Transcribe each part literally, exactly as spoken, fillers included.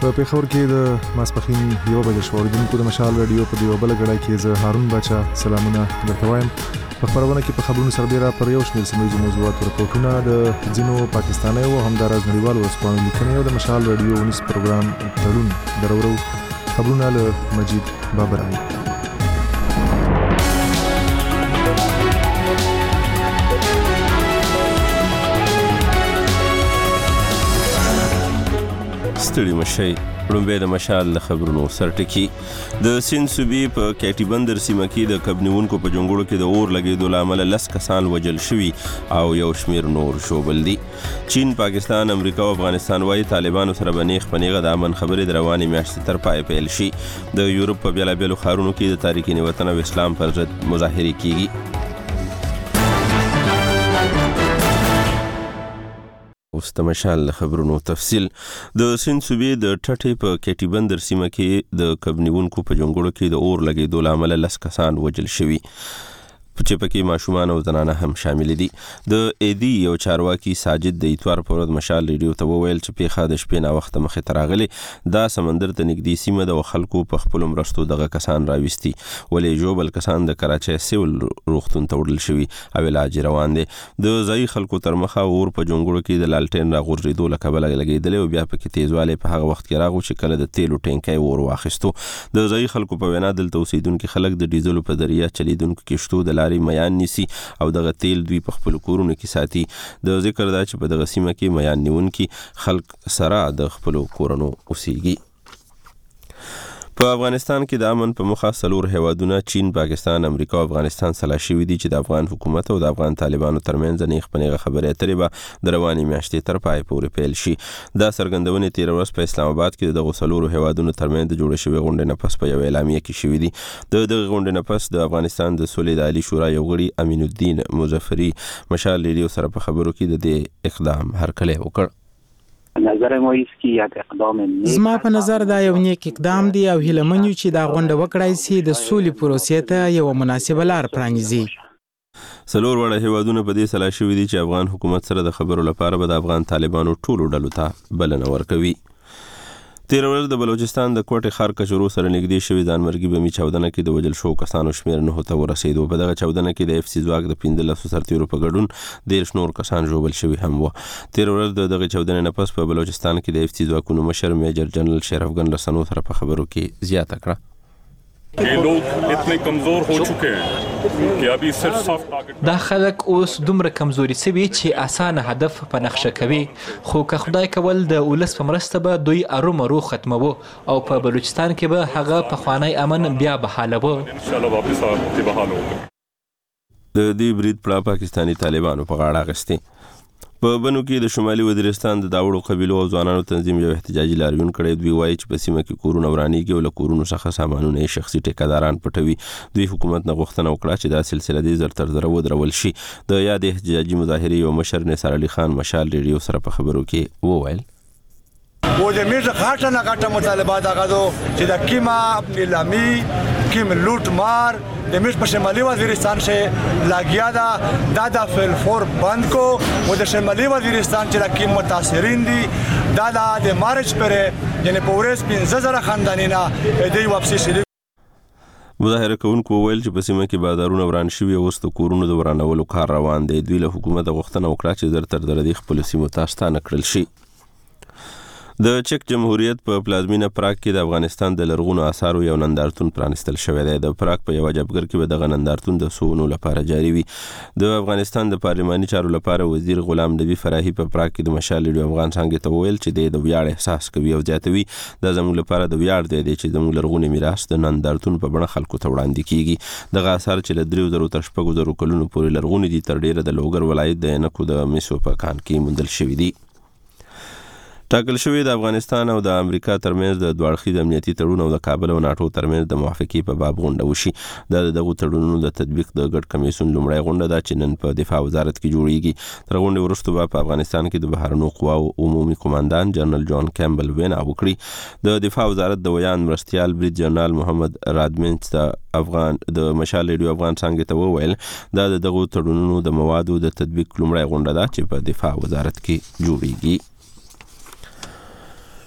په پیښور کې د ماسپښین یو بجې شو اوریدونکو د مشال رادیو په دیو بل غړای کې زه هارون بچا سلامونه درته وایم. په خبرونه کې په خبرونو سربېره پر یو شمېر سیمه موضوعات رپورټونه د ځینو پاکستاني او همدارز نړیوالو ورځپاڼو لیکنې او د مشال رادیو ونیس پروګرام تړون درورو خبرونه له مجید بابرانی. ستړي مشي لومبه د مشال له خبرونو سرټکی. د سیند صوبې په کیټي بندر سیمه کې د کبنیونکو په جنګړو کې د اور لګېدو له امله لس کسان وژل شوي او یو شمېر نور شوبل دي. چین، پاکستان، امریکا او افغانستان وايي طالبانو سره به نیغ په نیغه د امن خبرې د روانې میاشتې تر پای پیل شي. د یورپ په بېلابېلو ښارونو کې د تاریخي وطن او اسلام پر ضد مظاهرې کیږي. اوس د مشال خبرونو تفصیل. د سیند صوبې د ټټې په کیټي بندر سیمه کې د کبنیونکو په جنګړو کې د اور لګېدو له امله لس کسان وژل شوي چې پکې ماشومان او زنانه هم شامل دي. د ایدي یو چارواکي ساجد د اتوار پر ورځ مشال ریډیو ته وویل چې پیښه د شپې نه وخت مخې ته راغلې. دا سمندر ته نږدې سیمه د خلکو په خپلو مرستو دغه کسان راوستي، ولې ژوبل کسان د کراچۍ سیول روغتون ته وړل شوي او علاج روان دی. د ځایي خلکو تر مخه اور په جنګړو کې د لالټین راغورځېدو له کبله لګېدلی او بیا پکې تیزوالی په هغه وخت کې راغو چې کله د تیلو ټینکی اور واخیستو. د ځایي خلکو په وینا دلته اوسېدونکي خلک د ډیزلو په ذریعه چلیدونکو کښتو د لارې میان نیسي او دغه تیل دوی په خپل کورونو کې ساتي. د ذکر دا چې په دغه سیمه کې میان نیونکي خلک سره د خپل کورونو اوسېږي. په افغانستان کې د امن په مخه څلور هیوادونه چین، پاکستان، امریکا او افغانستان سلا شوي دي چې د افغان حکومت او د افغان طالبانو ترمنځ نیغ په نیغه خبرې اترې به د روانې میاشتې تر پای پورې پیل شي. دا څرګندونې تېره ورځ په اسلام آباد کې د دغو څلورو هیوادونو ترمنځ د جوړې شوې غونډې نه پس په یوه اعلامیه کې شوي دي. د دغه غونډې نه پس د افغانستان د سولې د عالي شورا یو غړي امین الدین مظفري مشال ریډیو سره په خبرو کې د دې اقدام هرکلی وکړ. نظر ما ایست که یک اقدام نیک زما په نظر دا یو نیک اقدام دی او هیله من یو چې دا غونډه وکړای شي د سولې پروسې ته یو مناسبه لار پرانیزي. څلور وړه هیوادونه په دې سلا شوي دي چې افغان حکومت سره د خبرو لپاره به د افغان طالبانو ټولو ډلو ته بلنه ورکوي. تېره ورځ د بلوچستان د کوټې ښار کچرو سره نږدې شوي ځانمرګي بمي چاودنه کې د وژل شوو کسانو شمېر نهو ته ورسېدو. په دغه چاودنه کې د اف سي ځواک د پنځلسو سرتیرو په ګډون دېرش نور کسان ژوبل شوي هم وو. تېره ورځ د دغه چاودنې نه پس په بلوچستان کې د اف سي ځواکونو مشر میجر جنرال شیر افغان رسنو سره په خبرو کې زیاته کړه. ये लोग इतने कमजोर हो चुके हैं कि अभी सिर्फ सॉफ्ट टारगेट دا خلک اوس دومره کمزوري سوي چې اسانه هدف په نقشه کوي، خو که خدای کول د ولس په مرسته به دوی ارومرو ختموو او په بلوچستان کې به هغه پخوانی امن بیا بحالوو. ان شاء الله واپس بحال ہوگا. د دې برید پړه پاکستاني طالبانو په غاړه اخیستې. په بنو کې د شمالي وزیرستان د داوړو قبیلو او ځوانانو تنظیم یو احتجاجي لاریون کړی. دوی وایي چې په سیمه کې کورونه ورانېږي او له کورونو څخه سامانونه یې شخصي ټیکهداران پټوي. دوی حکومت نه غوښتنه وکړه چې دا سلسله دې زر تر زره ودرول شي. د یاد احتجاجي مظاهرې یو مشر نثار علي خان مشال ریډیو سره په خبرو کې وویل و د میز غاټه نه غاټه مطالبات هغه دو چې د کیما نیلامي کیم لوټ مار د میز په شمالي وزیرستان شه لاګیا دا دا د فل فور بند کو و د شمالي وزیرستان چې د کیم متاثرین دي دا د مارچ پر یعنی په ورځ پنځه زره خاندانینا د واپسی شي. مظاهره کوونکو وویل چې په سیمه کې بازارونه وران شوي او اوس د کورونو د ورانولو کار روان دی. دوی له حکومته غوښتنه وکړه چې زر تر زره د خپلو سیمو ته ستانه کړل شي. د چک جمهوریت په پلازمینه پراګ کې د افغانستان د لرغونو آثارو یو نندارتون پرانستل شوی دی. د پراګ په یو جبګر کې به دغه نندارتون د څو ونو لپاره جاري وي. د افغانستان د پارلماني چارو لپاره وزیر غلام نبی فرحي په پراګ کې د مشال ریډیو افغان څنګه ته وویل چې د ویاړ احساس کوي او زیاتوي دا زموږ لپاره د ویاړ دی چې زموږ لرغونی میراث د نندارتون په بڼه خلکو ته وړاندې کیږي. دغه آثار چې له دریو زرو تر شپږو زرو کلونو پورې لرغوني دي تر ډیره د لوګر ولایت د عینکو د مسو په کان کې موندل شوي دي. ټاکل شوی د افغانستان او د امریکا ترمنځ د دوه اړخیز امنیتي تړون او د کابل او ناټو ترمنځ د موافقې په باب غونډه وشي. دا د دغو تړونونو د تطبیق د ګډ کمیسیون لومړی غونډه ده چې نن په دفاع وزارت کې جوړیږي. تر غونډې وروسته به په افغانستان کې د بهرنیو قواو عمومي قماندان جنرال جان کیمبل وینا وکړي. د دفاع وزارت د ویان مرستیال بریج جنرال محمد رادمنچ ته افغان د مشال ریډیو افغان څنګه ته وویل دا د دغو تړونونو د موادو د تطبیق لومړی غونډه ده چې په دفاع وزارت کې جوړیږي.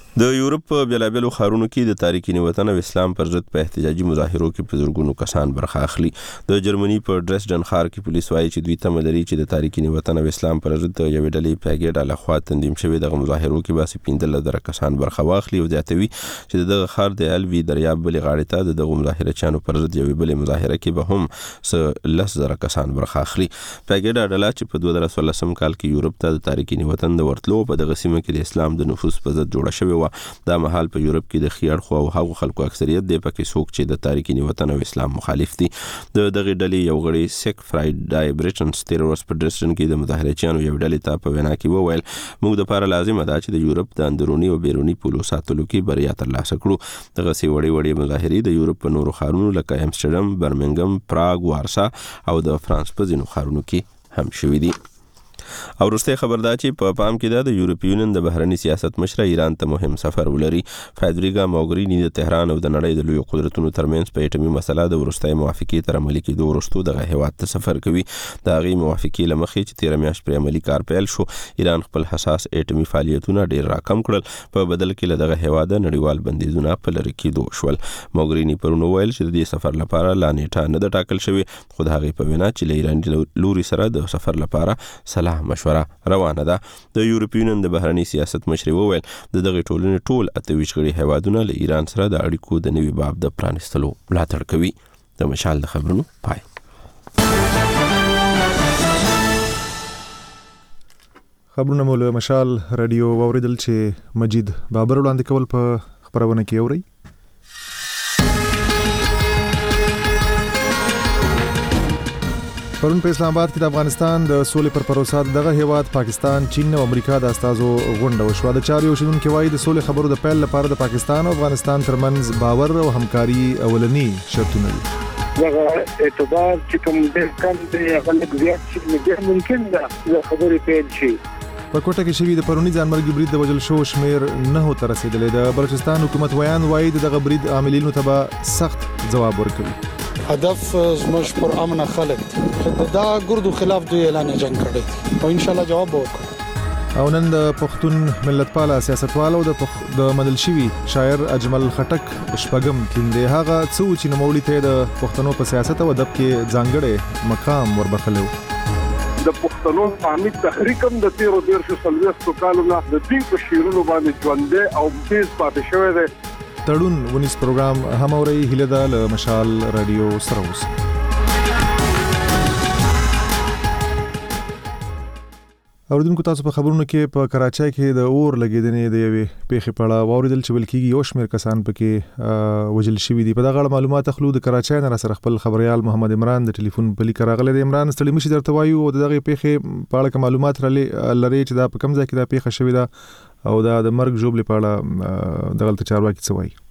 د یورپ په بېلابېلو ښارونو کې د تارکین وطن او اسلام پر ضد په احتجاجي مظاهرو کې په زرګونو کسان برخه اخلي. د جرمني په ډریسډن ښار کې پولیس وایي چې دوی تمه لري چې د تارکین وطن او اسلام پر ضد یوې ډلې پیګېډا لخوا تنظیم شوي دغه مظاهرو کې به پنځلس زره کسان برخه واخلي او زیاتوي چې دغه ښار د الوي دریاب بلې غاړې ته د دغه مظاهرچیانو پر ضد یوې بلې مظاهره کې به هم څه لس زره کسان برخه اخلي. پیګېډا ډله چې په دوه زره څوارلسم کال کې یورپ ته د تارکین وطن د ورتلو په دغه سیمه کې د اسلام د نفوذ په ضد جوړه شوې دا مهال په یورپ کې د خي اړخو او هغو خلکو اکثریت دی پکې څوک چې د تارکین وطن او اسلام مخالف دي. د دغه ډلې یو غړي سیک فرایډای بریټنز تیر ورځ په ډریسډن کې د مظاهرچیانو یو ډلې ته په وینا کې وویل موږ د لپاره لازمه ده چې د یورپ د اندروني او بیروني پولو ساتلو کې بریا ترلاسه کړو. دغه سي وړي وړي مظاهرې د یورپ په نورو ښارونو لکه امسټرډم، برمنګم، پراګ، وارسا او د فرانس په ځینو ښارونو کې هم شوي دي. او وروسته خبر ده چې په پام کې ده د یورپي یونین د بهرني سیاست مشر ایران ته مهم سفر ولري. فدریګا موګرینی د تهران او د نړۍ د لوی قدرتونو ترمنځ په اټومي مسله د وروستۍ موافقې تر عملي کېدو وروسته دغه هیواد ته سفر کوي. د هغې موافقې له مخې چې تېره میاشت پرې عملي کار پیل شو، ایران خپل حساس اټومي فعالیتونه ډېر راکم کړل، په بدل کې له دغه هیواده نړیوال بندیزونه په لرې کېدو شول. موګرینی پرون وویل چې د دې سفر لپاره لا نیټه نه ده ټاکل شوې، خو د هغې په وینا چې له ایراني لوري سره د سفر لپاره صلاح مشوره روانه ده. د یورپي یونین د بهرني سیاست مشر وویل د دغه ټولنې ټول اته ویشت غړي هیوادونه له ایران سره د اړیکو د نوي باب د پرانیستلو ملاتړ کوي. د مشال د خبرونو پای. خبرونه مو له مشال رادیو واوریدل چې مجید بابر وړاندې کول په خبرونه کې اوري. پرون په اسلام آباد کې د افغانستان د سولې پر پروسه دغه هیواد پاکستان، چین او امریکا د استازو غونډه وشوه. د چارو شنونکو وايي د سولې خبرو د پیل لپاره د پاکستان او افغانستان ترمنځ باور او همکاري اولنی شرطونه دي. دغه اعتبار چې کوم د کم دی هغه زیات شي، ډېر ممکن ده چې خبرې پیل شي. په کوټه کې شوی د پرونی ځانمرګي برید د وجل شو شمیر نه هو تر رسیدلې. د بلوچستان حکومت ویان وايي دغه برید عاملینو ته به سخت جواب ورکړي. هدف زموږ پر امن خلک دا ګردو خلاف دوی اعلان جنگ کړی او ان شاء الله جواب وکړو. او نن د پښتون ملتپاله سیاستوالو د پخ... د مدل شوی شاعر اجمل خټک شپږم کیندې هغه څو چې نوموړي ته د پښتنو په سیاست او ادب کې ځانګړی مقام وربخلو. د پښتنو قومي تحریک هم د تیرو دیرشو څلوېښتو کالو نه د دوی په شعرونو باندې ژوندی او تیز پاتې شوی دی. تړون ونیس پروګرام هم اوري هیله ده له مشال رادیو سره اوس. اوردونکو تاسو په خبرونو کې په کراچۍ کې د اور لګیدنې د یوې پیښې په اړه واوریدل چې بلکې یو شمېر کسان پکې وژل شوي دي. په دغه اړه معلومات اخلو د کراچۍ نه سره خپل خبريال محمد عمران د ټلیفون په لیک راغلی دی. عمران ستړي مشي درته وایو او دغه پیښې په اړه معلومات لري چې دا په کوم ځای کې دا پیښه شوې ده او دا د مرګ جوړ لپاره دغه تچارواکي څه وایي؟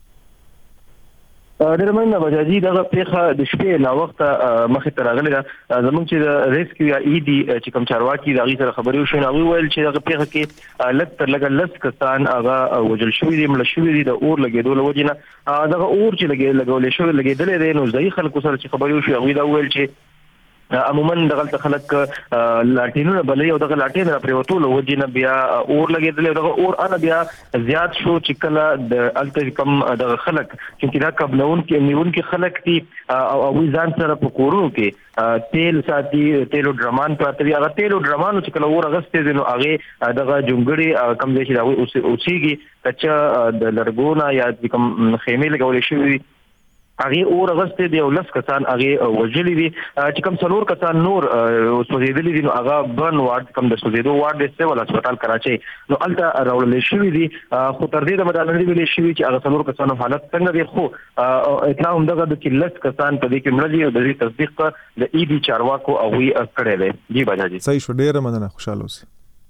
ډېر مننه بجاجي. دغه پیښه د شپې لا وخت مخې ته راغلی ده. زموږ چې د ریسکیو یا ای ډي چې کوم چارواکي د هغې سره خبرې وشوې نو هغوی ویل چې دغه پیښه کې لږ تر لږه لس کسان هغه وژل شوي دي، مړه شوي دي د اور لګېدو له وجې نه. دغه اور چې لګولی شوی لګېدلی دی نو ځایي خلکو سره چې خبرې وشوې هغوی دا وویل چې عموما دغه خلک لاټینونه بلې او دغه لاټین را پریوتو له وجې نه بیا اور لګېدلی او دغه اور انا بیا زیات شو چې کله د هلته کم دغه خلک چې دا قبلونکي نیونکي خلک دي او هغوی ځان سره په کورونو کې تیل ساتي، تیلو ډرمان پراته وي. هغه تیلو ډرمانو چې کله اور اغوستی دی نو هغې دغه جونګړې کوم ځای چې د هغوی اوسېږي کچه د لرګو نه یا کوم خیمې لګولې شوي وي هغې اور اغوستی دی او لس کسان هغې وژلي دي. چې کوم څلور کسان نور سوځېدلي دي نو هغه برن وارډ کوم د سوځېدو وارډ دی سیول هسپتال کراچۍ نو هلته راوړلی شوي دي. خو تر دې دمه دا نه دي ویلې شوي چې هغه څلور کسانو حالت څنګه دی، خو اطلاع همدغه ده چې لس کسان په دې کې مړه دي او د دې تصدیق د ای ډي چارواکو هغوی کړی دی. جی باجاجي صحیح شو، ډېره مننه، خوشحاله اوسئ.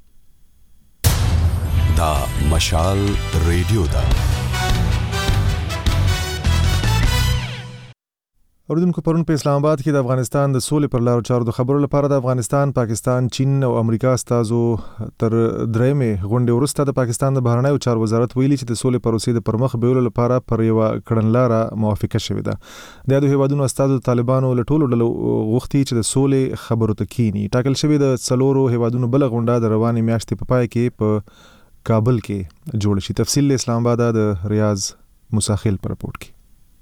دا مشال ریډیو ده. اوردونکو پرون په اسلام آباد کې د افغانستان د سولې پر لارو چارو د خبرو لپاره د افغانستان، پاکستان، چین او امریکا استازو تر درېمې غونډې وروسته د پاکستان د بهرنیو چارو وزارت ویلي چې د سولې پروسې د پرمخ بیولو لپاره پر یوه کړنلاره موافقه شوې ده. د یادو هیوادونو استازو د طالبانو له ټولو ډلو غوښتي چې د سولې خبرو ته کینی. ټاکل شوې د څلورو هیوادونو بله غونډه د روانې میاشتې په پای کې په کابل کې جوړ شي. تفصیل اسلام آباد د ریاض مساخیل پر رپورټ کې.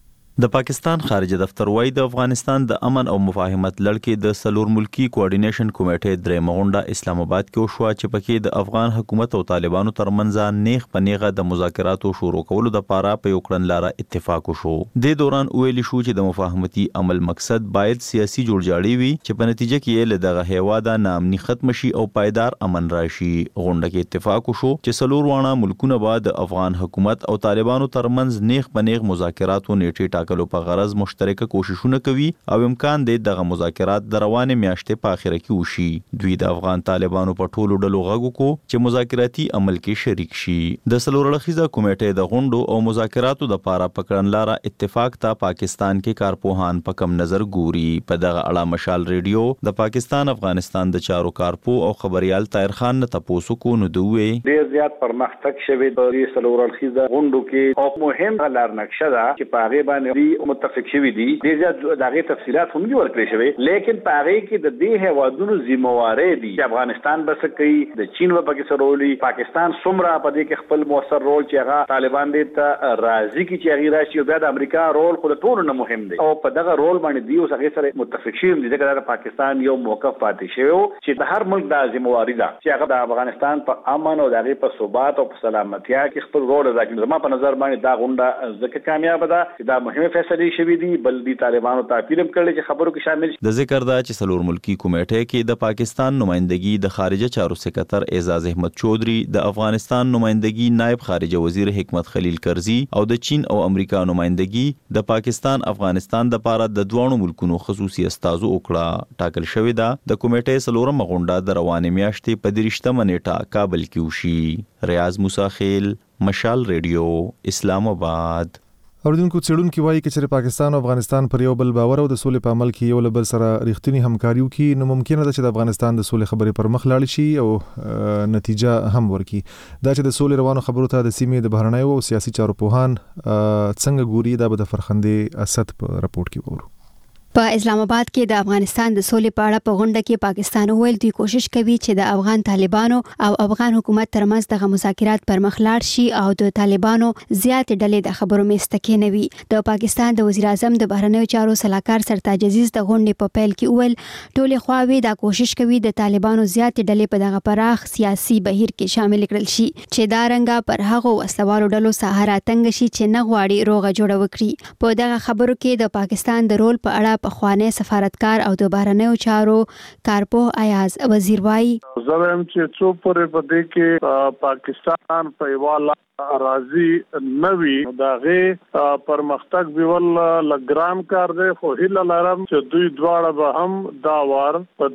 د پاکستان خارجه دفتر وايي د افغانستان د امن او مفاهمت لړ کې د سلور ملکی کوارډینیشن کمیټې درې مغونډه اسلام آباد کې وشو چې پکې د افغان حکومت او طالبانو ترمنځ نیغ په نیغه د مذاکراتو شروع کولو د پاره په یو کړنلاره اتفاق وشو. د دوران ویل شو چې د مفاهمتي عمل مقصد باید سیاسي جوړجاړی وي چې په نتیجه کې له دغه هیواد نامني ختم شي او پایدار امن راشي. غونډه کې اتفاق وشو چې سلور وانه ملکونه بعد افغان حکومت او طالبانو ترمنځ نیغ په نیغ مذاکراتو نیټه کلو په غرض مشترکه کوششونه کوي او امکان دی دغه مذاکرات د روانې میاشتې په اخره کې وشي. دوی د افغان طالبانو په ټولو ډلو غږ وکړو چې مذاکراتي عمل کې شریک شي. د سلور اړخیزه کمیټې د غونډو او مذاکراتو د پاره پکړنلاره اتفاق ته پاکستان کې کارپوهان په کم نظر ګوري. په دغه اړه مشال ریډیو د پاکستان افغانستان د چارو کارپو او خبريال طاهر خان نه تاسو کو نو دوی ډیر زیات پرمختګ شوی د سلور اړخیزه غونډو کې او مهم لار نقشه ده چې په هغه باندې متفق شوی دي. ډیر زیات دغه تفصيلات هم ورکړي شوی لیکن په هغه کې د دې هوادونو ذمہواری دي چې افغانستان بس کوي د چین و پاکستان رولي پاکستان سمرا په دې کې خپل موثر رول چې هغه طالبان دې ته راضي کی چې هغه راشي او بیا د امریکا رول خو ټول نه مهم دی او په دغه رول باندې دی او هغه سره متفق شي دي چې پاکستان یو موقف پاتې شوی چې د هر ملک د ذمہواری ده چې هغه د افغانستان په امن او دغه په ثبات او په سلامتیا کې خپل رول ادا کوي. زما په نظر باندې دا غونډه ځکه کامیاب ده چې دا مهمه فیصله شوی دی بل دی طالبانو ته اپیل کړل چې خبرو کې شامل شي. د ذکر دا چې سلور ملکی کمیټې کې د پاکستان نمائندګي د خارجه چارو سکرټر اعزاز احمد چودھری، د افغانستان نمائندګي نائب خارجه وزیر حکمت خلیل کرزی او د چین او امریکا نمائندګي د پاکستان افغانستان د پاره د دوه ملکونو خصوصي استازو وکړه. ټاکل شوی دا د کمیټې سلورم غونډه د روانې میاشتې په درشتمه نیټه کابل کې وشي. ریاض مساخیل، مشال ریډیو، اسلام آباد. اوریدونکو څېړونکي وایي چې چېرې پاکستان او افغانستان پر یو بل باور او د سولې په عمل کې یو له بل سره رښتینی همکاري وکړي نو ممکنه ده چې د افغانستان د سولې خبرې پر مخ لاړې شي او نتیجه هم ورکړي. دا چې د سولې روانو خبرو ته د سیمې د بهرنیو او سیاسي چارو پوهان څنګه ګوري دا به د فرخندې اسد په راپورټ کې وورو. په اسلام آباد کې د افغانستان د سولې په اړه په غونډه کې پاکستان ویل دوی کوشش کوي چې د افغان طالبانو او افغان حکومت ترمنځ دغه مذاکرات پر مخ لاړ شي او د طالبانو زیات ډلې د خبرو میسته کې نه وي. د پاکستان د وزیر اعظم د بهرنیو چارو سلاکار سرتاج عزیز د غونډې په پیل کې ویل ټولې خواوې دا کوشش کوي د طالبانو زیات ډلې په دغه پراخ سیاسي بهیر کې شامل کړل شي چې دا رنګه پر هغه وسلوالو ډلو سهارا تنګ شي چې نه غواړي روغه جوړه وکړي. په دغه خبرو کې د پاکستان د رول په اړه پخوانی سفارتکار او د بهرنیو چارو کارپوه ایاز وزیر وایي زم چې څو پرې په دې کې پاکستان په یواله راضي نوي دغه پرمختګ بیول لګران کار دی خو هیله لرم چې دوی دواړه به هم دا وار په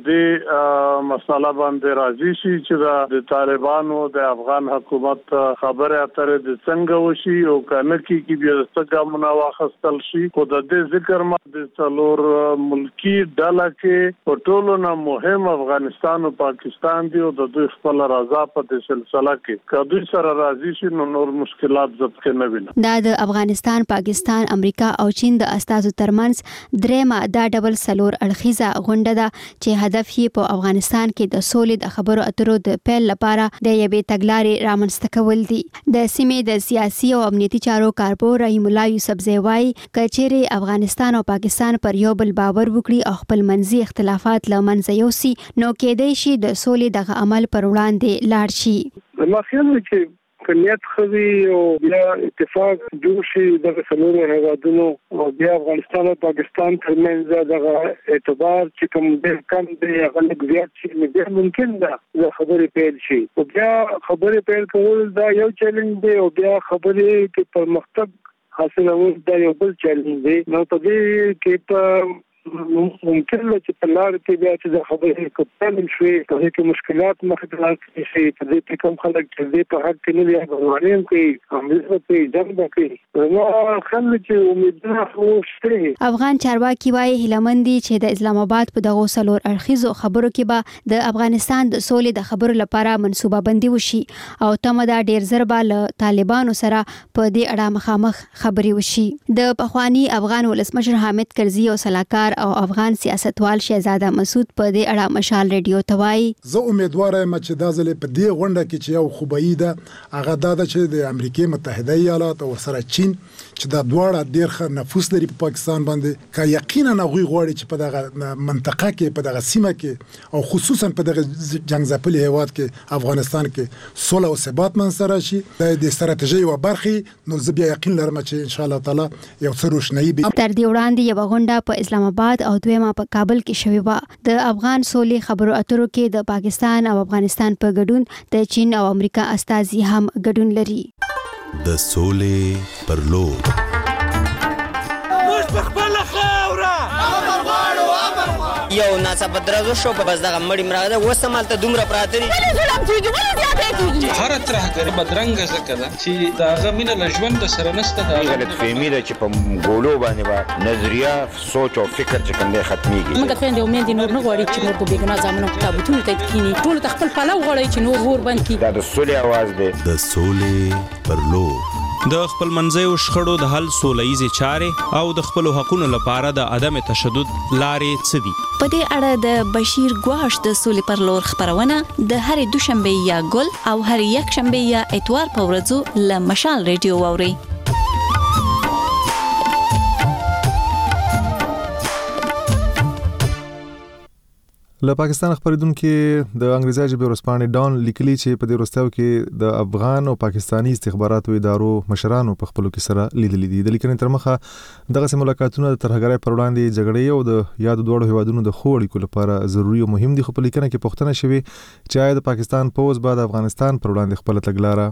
دې مسله باندې راضي شي چې د طالبانو د افغان حکومت خبره اترې د څنګه وشي او کنه کې کې بیا څنګه مناوخستل شي خو د دې ذکر ما د څلور ملکی ډله کې په ټولو نه مهم افغانستان او پاکستان دی او د دوی خپل رضا په دې سلسله کې کدوې سره راضي شي نو نور مشکلات ضبط کې نه وینم. دا د افغانستان، پاکستان، امریکا او چین د استازو ترمنځ درېمه دا ډبل سلور اړخیزه غونډه ده چې هدف یې په افغانستان کې د سولې د خبرو اترو د پیل لپاره د یوې تګلارې رامنځته کول دي. د سیمې د سیاسي او امنیتي چارو کارپو رحیم الله یوسفزی وایي که چیرې افغانستان او پاکستان پر یو بل باور وکړي او خپل منځي اختلافات له منځه یوسي نو کېدای شي د سولې دغه عمل پر وړاندې لاړ شي. ما خیال دی چې نیت خوي او بیا اتفاق جوړ شي د څلورو هیوادونو او بیا افغانستان او پاکستان ترمنځ دغه اعتبار چې کوم د کم دی هغه لږ شي بیا ممکن ده د خبرې پیل شي او بیا خبرې پیل کول دا یو چیلنج دی او بیا خبرې کې پرمختګ حاصلول دا یو بل چیلنج دی. نو په دې کې په ممکن له چې په لار کې بیا چې د خبرې کوتل شي په دې کې مشکلات مخ ته راځي چې په دې کې کوم خلک چې دې په حق کې نه لري غوړیم کوي همدغه په جنګ کوي نو خلک چې امیدونه خوشته. افغان چارواکي وايي هلمندي چې د اسلام آباد په دغه سلور اړخیزو خبرو کې به د افغانستان د سولې د خبرو لپاره منصوبه بندي وشي او تمه دا ډیر زر به له طالبانو سره په دې اړه مخامخ خبري وشي. د پخوانی افغان ولسمشر حامد کرزي او سلاکار سیاستوال او افغان سیاستوال شهزاده مسعود په دې اړه مشال ریډیو ته وایي زه امیدوار یم چې دا ځل په دې غونډه کې چې یو خوبایي ده هغه دا ده چې د امریکای متحده ایالات او سره چین چې دا دواړه ډېر ښه نفوذ لري په پاکستان باندې که یقینا هغوی غواړي چې په دغه منطقه کې په دغه سیمه کې او خصوصا په دغه جنګ ځپلي هېواد کې افغانستان کې صلح او ثبات منځته راشي د ستراتیژۍ یوه برخې نو زه بیا یقین لرم چې انشاءالله تعالی یو څه روښنایي به تر دې وړاندې یوه غونډه په اسلام آباد او دویمه په کابل کې شوې وه د افغان سولې خبرو اترو کې د پاکستان او افغانستان په ګډون د چین او امریکا استازي هم ګډون لري د سولې پر لور موږ په خپله خاوره امر غواړو امر غواړو یو ناڅاپه درزو شو په بس دغه مړي مراغه ده اوس همالته دومره پراته دي ولې ظلم کېږي ولې زیاتی کېږي هره ترهګري بدرنګه ځکه ده چې د هغه مینه له ژونده سره نشته د هغه غلطفهمي ده چې په ګولو باندې به نظریه سوچ او فکر چې کوم دی ختمېږي موږ خویندې او میندې نور نه غواړي چې نور په بېګناه زامنو په تابوتونو ته کښېني ټولو ته خپل پلو غواړي چې نور اور بند کړي دا د سولې اواز دی د سولې پر لور د خپل منځیو شخړو د حل سولهییزې چارې او د خپلو حقونو لپاره د عدم تشدد لارې څه دي په دې اړه د بشیر ګواش د سولې پر لور خبرونه د هرې دوشنبې یا ګل او هرې یکشنبې یا اتوار په ورځو له مشال ریډیو واورئ له پاکستان خبرېدونکو د انګریزي ژبې ورځپاڼې ډان لیکلي چې په دې وروستیو کې د افغان او پاکستاني استخباراتو ادارو مشرانو په خپلو کې سره لیدلي دي د لیکنې تر مخه دغه ملاقاتونه د ترهګرۍ پر وړاندې جګړې او د یادو دوړو هیوادونو د خو اړیکو لپاره ضروري او مهم دي خو په لیکنه کې پوښتنه شوې چې آیا د پاکستان پوځ به د افغانستان پر وړاندې خپل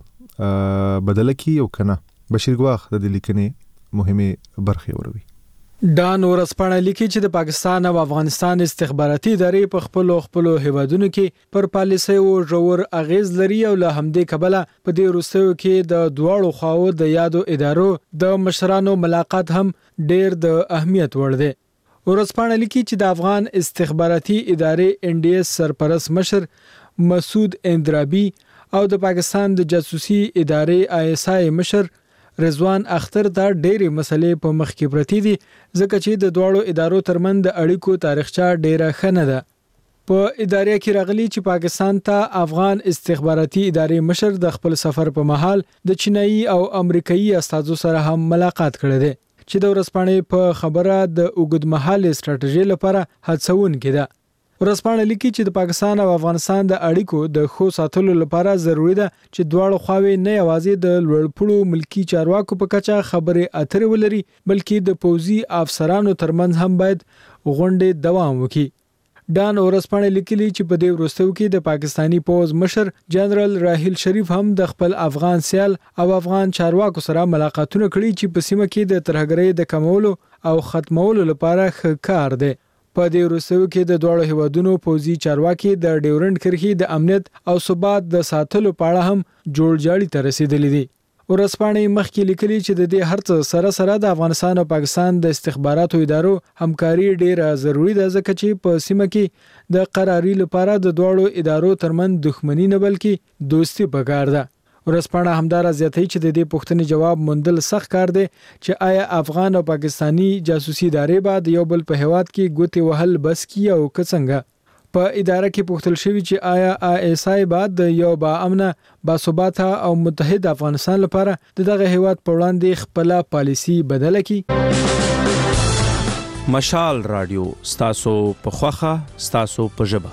تګلاره بدله کړي او کنه بشیر ګواخ د دې لیکنې مهمه برخه وروي ډان ورځپاڼه لیکي چې د پاکستان او افغانستان استخباراتي ادارې په خپل خپل هیوادونو کې پر پالیسي او ژور اغیز لري او له همدې کبله په دې وروستیو کې د دواړو خواو د یادو ادارو د مشرانو ملاقات هم ډېر د اهمیت وړ دی ورځپاڼه لیکي چې د افغان استخباراتي ادارې ان ډي اس سرپرست مشر مسعود اندرابي او د پاکستان د جاسوسي ادارې آی اس آی مشر رضوان اختر دا ډېرې مسلې په مخ کې پرتې دي ځکه چې د دواړو ادارو ترمن د اړیکو تاریخچه ډېره ښه نه ده په ادارې کې راغلي چې پاکستان ته افغان استخباراتي ادارې مشر د خپل سفر په مهال د چینایي او امریکایي استازو سره هم ملاقات کړی دی چې د ورځپاڼې په خبره د اوږدمهالې ستراتیژۍ لپاره هڅونکې ده ورځپاڼه لیکي چې د پاکستان او افغانستان د اړیکو د ښو ساتلو لپاره ضروری ده چې دواړو خواوې نه یوازې د لوړپوړو ملکی چارواکو په کچه خبرې اترې ولري بلکې د پوځي افسرانو ترمنځ هم باید غونډې دوام وکړي ډان ورځپاڼه لیکلي چې په دې وروستیو کې د پاکستانی پوځ مشر جنرال راحیل شریف هم د خپل افغان سیال او افغان چارواکو سره ملاقاتونه کړي چې په سیمه کې د ترهګرۍ د کمولو او ختمولو لپاره ښه کار دی په دې وروستیو کې د دواړو هیوادونو پوځي چارواکي د ډیورنډ کرښې د امنیت او ثبات د ساتلو په اړه هم جوړجاړي ته رسیدلي دي ورځپاڼې مخکې لیکلي چې د دې هرڅه سره سره د افغانستان او پاکستان د استخباراتو ادارو همکاري ډیره ضروری ده ځکه چې په سیمه کې د قراري لپاره د دواړو ادارو ترمن دښمنی نه بلکې دوستي پکار ده ورځپاڼه همدارا زیاتوي چې د دې پوښتنې جواب موندل سخت کار دی چې آیا افغان او پاکستانی جاسوسي ادارې به د یو بل په هیواد کې ګوتې وهل بس کی او څنګه په اداره کې پوښتل شوی چې آیا آی اس آی بعد د یو با امنه باثباته او متحد افغانستان لپاره دغه هیواد په وړاندې خپل پالیسی بدله کړي مشال رادیو ستاسو په خوخه ستاسو په ژبه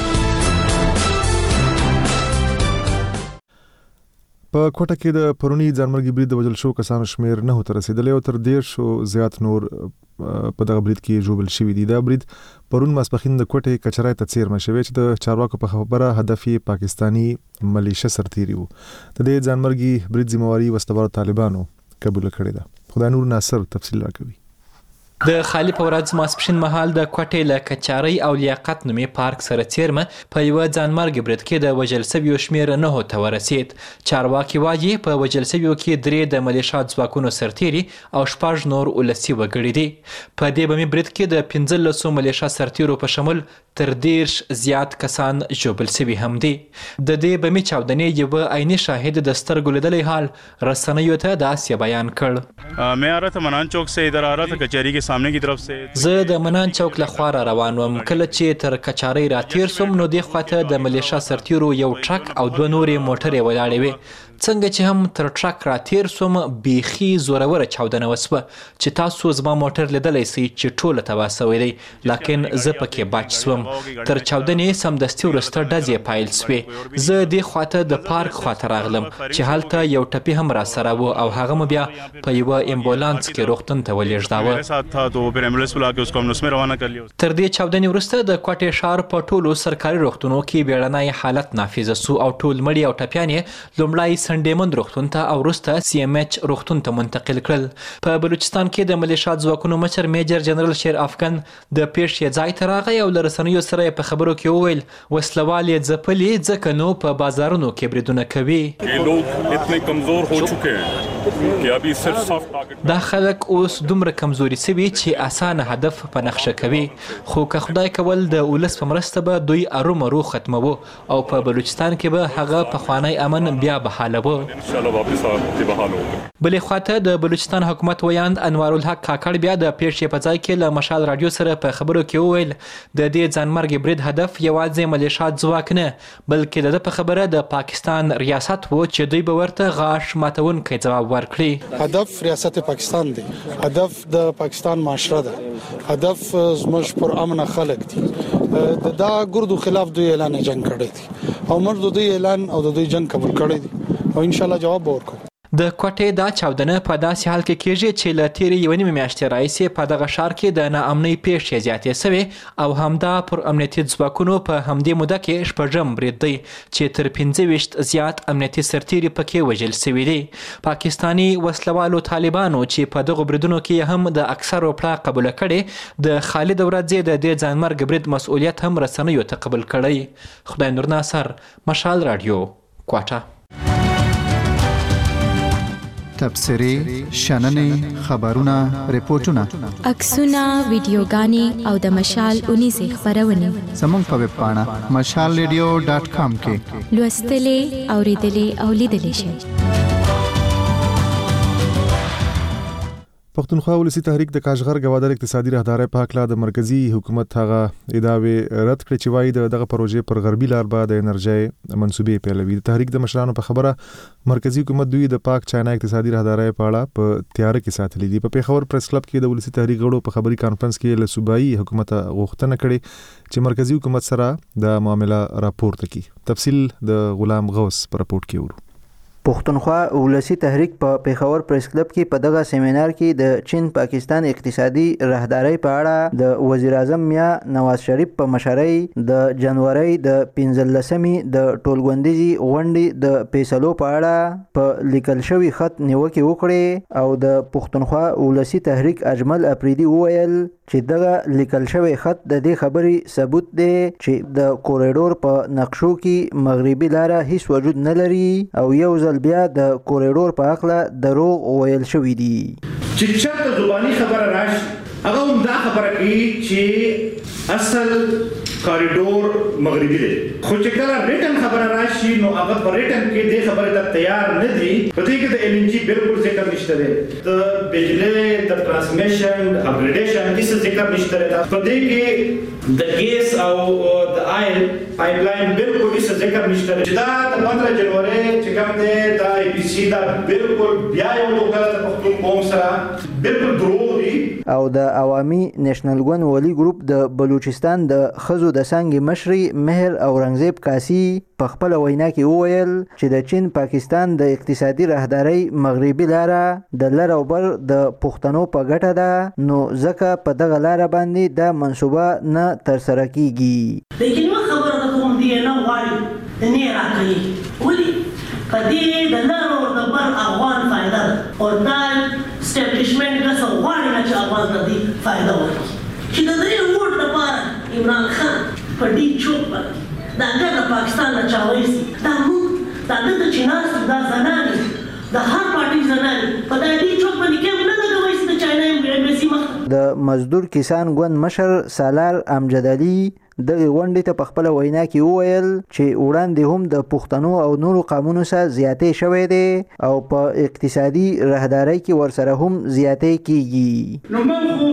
په کوټه کې د پرونی ځانمرګي برید د وژل شو کسانو شمیر نه تر رسیدلی او تر ډیر شو زیات نور په دغه برید کې ژوبل شوي دي دا برید پرون ماسپخین د کوټې کچرای ته څیرمه شوی چې د چارواکو په خبره هدف یې پاکستانی ملیشه سرتیری وو د دې ځانمرګي برید ذمہواری وسطبار طالبانو قبول کړې ده خدای نور ناصر تفصیل راکوي د خالی په ورځ ماسپښین مهال د کوټې له کچارۍ او لیاقت نومې پارک سره څیرمه په یوه ځانمرګي برید کې د وژل سویو شمېر نهو ته ورسید چارواکي وایي په وژل سویو کې درې د ملیشات ځواکونو سرتیري او شپږ نور ولسي وګړي دي په دې بمي برید کې د پنځلسو ملیشا سرتیرو په شمول تر دیرش زیات کسان ژوبل سوي هم دي د دې بمي چاودنې یوه عیني شاهد د سترګو لیدلی حال رسنیو ته داسې بیان کړ मैं आ रहा था मनान चौक से इधर आ रहा था कचहरी के सामने की तरफ से زه د منان چوک له خوا را روان وم کله چې تر کچارۍ را تیر سوم نو دې خواته د ملیشا سرتیرو یو ټرک او دوه نورې موټرې ولاړې وې څنګه چې هم تر ټرک را تیر سوم بیخي زوروره چاودنه وسوه چې تاسو زما موټر لیدلی سئ چې ټوله تباه سوی دی لکن زه پکې بچ سوم تر چاودنې سمدستي وروسته ډزې پایل سوې زه دې خواته د پارک خواته راغلم چې هلته یو ټپي هم را سره و او هغه مو بیا په یوه امبولانس کې روغتون ته ولېږداوه تر دې چاودنې وروسته د کوټې ښار په ټولو سرکاري روغتونو کې بیړنی حالت نافظه سو او ټول مړي او ټپیان یې لومړی سنډیمند روغتون ته او وروسته سی ام ایچ روغتون ته منتقل کړل په بلوچستان کې د ملیشا ځواکونو مشر میجر جنرال شیر افغان د پیښې ځای ته راغی او له رسنیو سره یې په خبرو کې وویل وسلوال یې ځپلي ځکه نو په بازارونو کې بریدونه کوي دا خلک اوس دومره کمزوري سوي چې اسانه هدف په نقشه کوي خو که خدای کول د ولس په مرسته به دوی ارومرو ختموو او په بلوچستان کې به هغه پخوانی امن بیا بحاله بلې خواته د بلوچستان حکومت ویاند انوار الحق کاکړ بیا د پیښې په ځای کې له مشال رادیو سره په خبرو کې وویل د دې ځانمرګ برید هدف یوازې ملیشا ځواک نه بلکې د ده په خبره د پاکستان ریاست و چې دوی به ورته غاښ ماتونکی ځواب ورکړي هدف ریاست پاکستان دی هدف د پاکستان معاشره ده هدف زموږ پر امن خلک دي د دا ګردو خلاف دوی اعلان جنگ کړی دی او موږ د دوی اعلان او د دوی جنگ قبول کړی دی او ان شاء الله جواب ورکړو د کوټې دا چاودنه په داسې حال کې کېږي چې له تېرې یوه نیمې میاشتې راهیسې په دغه ښار کې د ناامنۍ پیښې زیاتې سوې او همدا پر امنیتي ځواکونو په همدې موده کې شپږم برید دی چې تر پنځه ویشت زیات امنیتي سرتیري پکې وژل سوي دي پاکستاني وسلوالو طالبانو چې په دغو بریدونو کې هم د اکثرو پړه قبوله کړې د خالد ورځې د دې ځانمرګ برید مسؤلیت هم رسنیو ته قبول کړی خدای نور ناصر مشال رادیو کوټه تبصرې شننې خبرونه ریپورتونه عکسونه ویډیوګانې او د مشال اونیزې خپرونې زموږ په ویب پاڼه مشال ریډیو ډاټ کام کې لوستلې اوریدلې او لیدلې شئ پښتونخوا ولسی تحریک د کاشغر گوادر اقتصادي راهداري په حق لا د مرکزی حکومت هغه ادعاوی رد کړ چې وایي دغه پروژې پر غربي لار باندې د انرژي منسوبې پیلوي د تحریک د مشرانو په خبره مرکزی حکومت دوی د پاک چاینا اقتصادي راهداري په اړه په تیار کې ساتلې دي په پیښور پریس کلب کې د ولسی تحریک غړو په خبري کانفرنس کې له صوبایي حکومت غوښتنه کړې چې مرکزی حکومت سره د معاملې راپورته کړي تفصیل د غلام غوث پر راپورټ کې ورو پښتونخوا ولسی تحریک په پیښور پریس کلب کې په دغه سیمینار کې د چین پاکستان اقتصادي راهداري په اړه د وزیر اعظم میا نواز شریف په مشرۍ د جنوري د پنځلسمې د ټولګوندیزي غونډې د فیصلو په اړه په لیکل شوی خط نیوکه وکړي او د پښتونخوا ولسی تحریک اجمل اپریدي وویل چې دغه لیکل شوی خط د دې خبرې ثبوت دی چې د کوریډور په نقشو کې مغربي لار هیڅ وجود نه لري او یو ځل بیا د کوریډور په اړه دروغ ویل شوی دی چې چرته زبانی خبره راشي هغه هم دا خبره کوي چې اصل کوریډور مغربي دی خو چې کله ریټن خبره راشي نو هغه په ریټن کې د خبرې ته تیار نه دي په دې کې د ال ان جی بالکل ذکر نشته دی د بجلی د ترانسمیشن اپګریډیشن هیڅ ذکر نشته دی په دې کې د ګیس او د آیل پایپ لاین بالکل هیڅ ذکر نشته دی دا د پندرہ جنوري چې کوم دی دا ای پی سی دا بالکل بیا یو لوګه د پښتون قوم سره بالکل دروغ دی او د عوامي نېشنل ګوند ولي ګروپ د بلوچستان د خزو د څنګه مشري مهر اورنګزیب کاسي په خپل وینا کې وویل چې د چین پاکستان د اقتصادي راهداري مغربي لار د لر او بر د پښتنو په ګټه ده نو ځکه په دغه لار باندې د منسوبه نه تر سره کیږي لیکن یو خبره ده کوم دی نه غواړي نه راکړي ولي په دې د لر او د بر افغان فائدہ او دا اسټابلیشمنت د غواړي نه چې افغان د دې فائدہ ورکړي چې د دې ووټ لپاره عمران خان په دې چوک باندې دا ګټه پاکستان نه چاويسي دا موږ دا د چیناس دا زناني د هر پارټي زناني په دې چوک باندې کوم نه لګوي چې چاینا ایمبیسي مخ د مزدور کسان ګوند مشر سالار امجد علي د غونډې ته په خپل وینا کې وویل چې وړاندې هم د پښتنو او نورو قومونو سره زیاتې شوې دي او په اقتصادي راهداري کې ورسره هم زیاتې کیږي نو موږ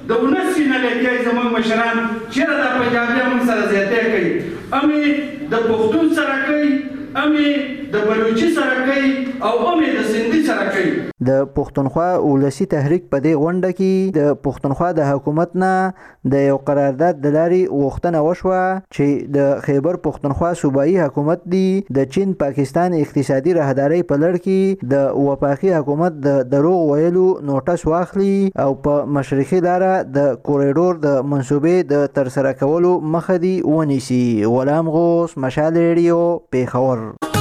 د ولس نه لګي زموږ مشران چیرې د پنجابي موږ سره زیاتې کوي امي د پښتون سره کوي امي د بلوچي سره کوي او امي د سندي سره کوي. د پښتونخوا ولسی تحریک په دې غونډه کې د پښتونخوا د حکومت نه د یو قرارداد د لارې غوښتنه وشوه چې د خیبر پښتونخوا صوبایي حکومت دی د چین پاکستان اقتصادي راهداري په لړ کې د وفاقي حکومت د دروغ ویلو نوټس واخلي او په مشرقي لاره د کوریډور د منصوبې د ترسره کولو مخه دی ونیسي. غلام غوث، مشال ریډیو، پیښور.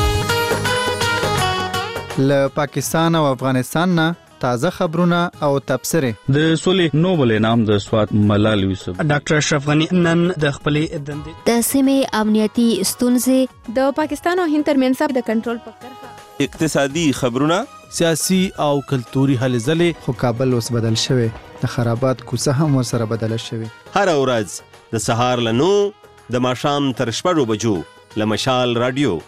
له پاکستان او افغانستان نه تازه خبرونه او تبصره. د سولې نوبل انعام د سوات ملال یوسف ډاکټر اشرف غنی نن د خپلې دندې د سیمې امنیتي ستونزې د پاکستان او هند ترمنځ د کنټرول په کرښه اقتصادي خبرونه سیاسي او کلتوري هلې ځلې. خو کابل اوس بدل شوی د خرابات کوڅه هم ورسره بدله شوی. هر ورځ د سهار له نو د ماښام تر شپږو بجو له مشال رادیو.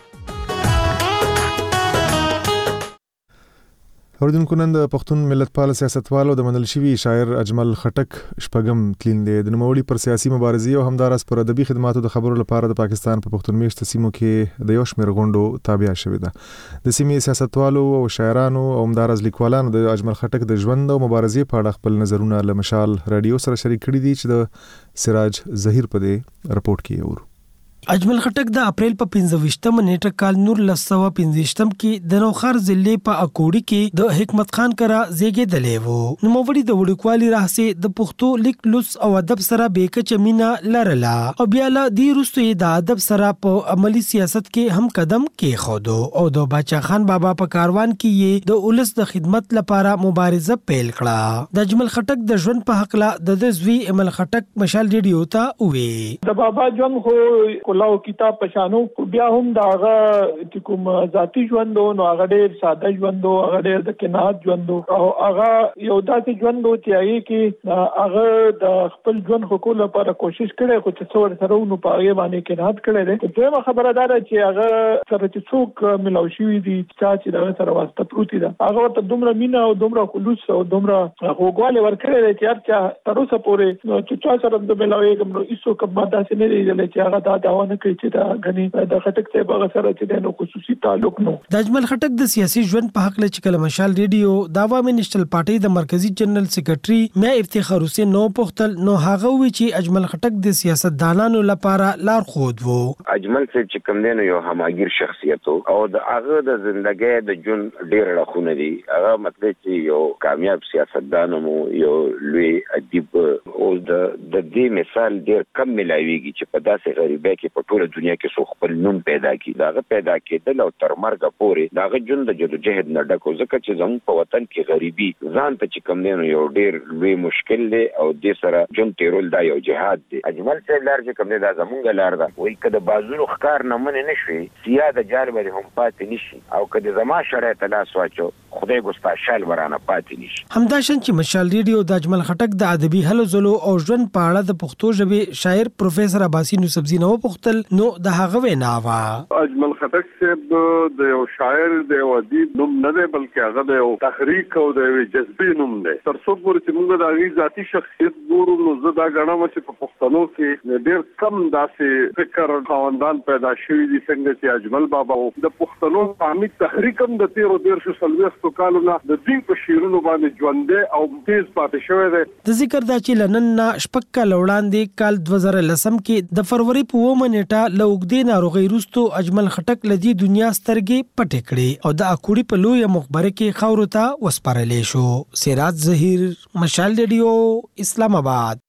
اوریدونکو نن د پښتون ملتپال سیاستوالو د منل شوي شاعر اجمل خټک شپږم تلین دی. د نوموړي پر سیاسي مبارزې او همداراز پر ادبي خدماتو د خبرو لپاره د پاکستان په پښتون میشته سیمو کې د یو شمېر غونډو تابع شوې ده. د سیمې سیاستوالو او شاعرانو او همداراز لیکوالانو د اجمل خټک د ژوند او مبارزې په اړه خپل نظرونه له مشال رادیو سره شریک کړي دي چې د سراج ظهیر په دې رپورټ کې اورو. اجمل خټک د اپریل په پنځه نیټه کال نور لسوه پنځه کې د نوخار ضلع په اکوړی کې د حکمت خان کرا زیږیدلی وو. نوموړي د وړوکوالي راهیسې د پښتو لیک لوست او ادب سره بیکچه مینه لرله او بیا له دې وروسته یې د ادب سره په عملی سیاست کې هم قدم کېښودو او د باچا خان بابا په کاروان کې یې د ولس د خدمت لپاره مبارزه پیل کړه. د اجمل خټک د ژوند په هکله د د زوی اجمل خټک مشال ریډیو ته وویل. د بابا ژوند خو کلاو کتاب پشانو بیا هم دا هغه کوم ذاتی ژوند نو هغه ډېر ساده ژوند او هغه ډېر د قناعت ژوند او هغه یو داسې ژوند چې هغه کې هغه د خپل ژوند حقوق لپاره کوشش کړي خو چې څور سره نو په هغه باندې قناعت کړي دي. دویمه خبره دا ده چې هغه سره چې څوک ملاوي شوی دي چې دا سره واسطه پروتي ده هغه ته دومره مینا او دومره خلوص او دومره هوګواله ورکړي دي چې هرچا تر اوسه پورې نو چې چا سره د ملاوي کوم ایسو کوم ماده سي نه دی چې هغه دا داونه کوي چې دا غني د خټک ته به سره چې د خصوصي تعلق نو. د اجمل خټک د سیاسي ژوند په حق له چکل مشال ریډیو د عوامي نېشنل پارټي د مرکزی جنرال سیکریټري میا افتخار حسین نو پختل نو هغه وی چې اجمل خټک د سیاست دانانو لپاره لار خود وو. اجمل چې کوم دین یو هماګیر شخصیت او د هغه د ژوندۍ د جون ډیر راخونه دي. هغه مطلب چې یو کامیاب سیاستدان مو یو لوی ادیب او د د دې مثال ډیر کم ملایويږي چې په داسې غریبۍ کې په ټوله دنیا کې څو خپل نوم پیدا کی داغه پیدا کېدل او تر مرګ پورې داغه جون د جدوجہد نه ډکو ځکه چې زموږ په وطن کې غریبي ځان ته چې کم نه یو ډیر لوی مشکل دی او د سره جون تیرول دا یو جهاد دی. اجمل څه لار چې کم نه دا زمونږ لار ده وای کده بازونو ښکار نه من نه شي سیاده جالب هم پاتې نشي او کده زما شرایط لاس واچو خدای ګستا شال ورانه پاتې نشي. همداشن چې مشال ریډیو د اجمل خټک د ادبي هلو زلو او ژوند په اړه د پښتو ژبې شاعر پروفیسور عباسی نوسبزی نو پختل نو د هغه وینا وا. اجمل خټک صاحب د یو شاعر د یو ادیب نوم نه دی بلکې هغه د یو تحریک او د یو جذبي نوم دی. تر څو پورې چې موږ د هغه ذاتی شخصیت ګورو نو زه دا غواړم چې په پښتنو کې ډېر کم داسې فکر خواندان پیدا شوي دي څنګه چې اجمل بابا د پښتنو قومي تحریک هم د تیرو دیرشو څلوېښتو کالو نه د دوی په شعرونو باندې ژوندی او تیز پاتې شوی دی. د ذکر دا چې لنن نه شپږ کاله وړاندې کال دوه زره لسم کې د فروری په اوومه نیټه له اوږدې ناروغۍ وروسته اجمل خټک له دې دنیا سترګې پټې کړې او د اکوړي په لویه مقبره کې خاورو ته وسپارلی شو. سراج ظهیر، مشال ریډیو، اسلام آباد.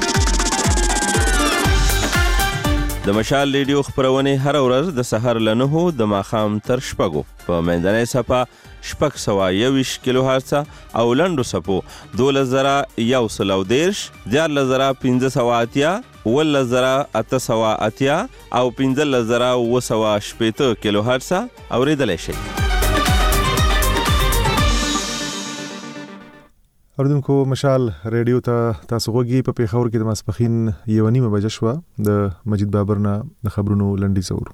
د مشال ریډیو خبرونه هر ورځ د سحر له نهو د ماښام تر شپږو په منځنۍ صفه شپږ سوه یوویشت کیلو هرڅه او لنډو صفو دولس زره یو سل او دېرش دیارلس زره پنځه سوه اتیا اوولس زره اته سوه اتیا او پنځلس زره اووه سوه شپېته کیلو هرڅه اورېدلی شئ. اوریدونکو مشال ریډیو ته تاسو غوږی په پیښور کې د ماسپخین یوه نیمه بجه شوه. د مجید بابر نه د خبرونو لنډیز اورو.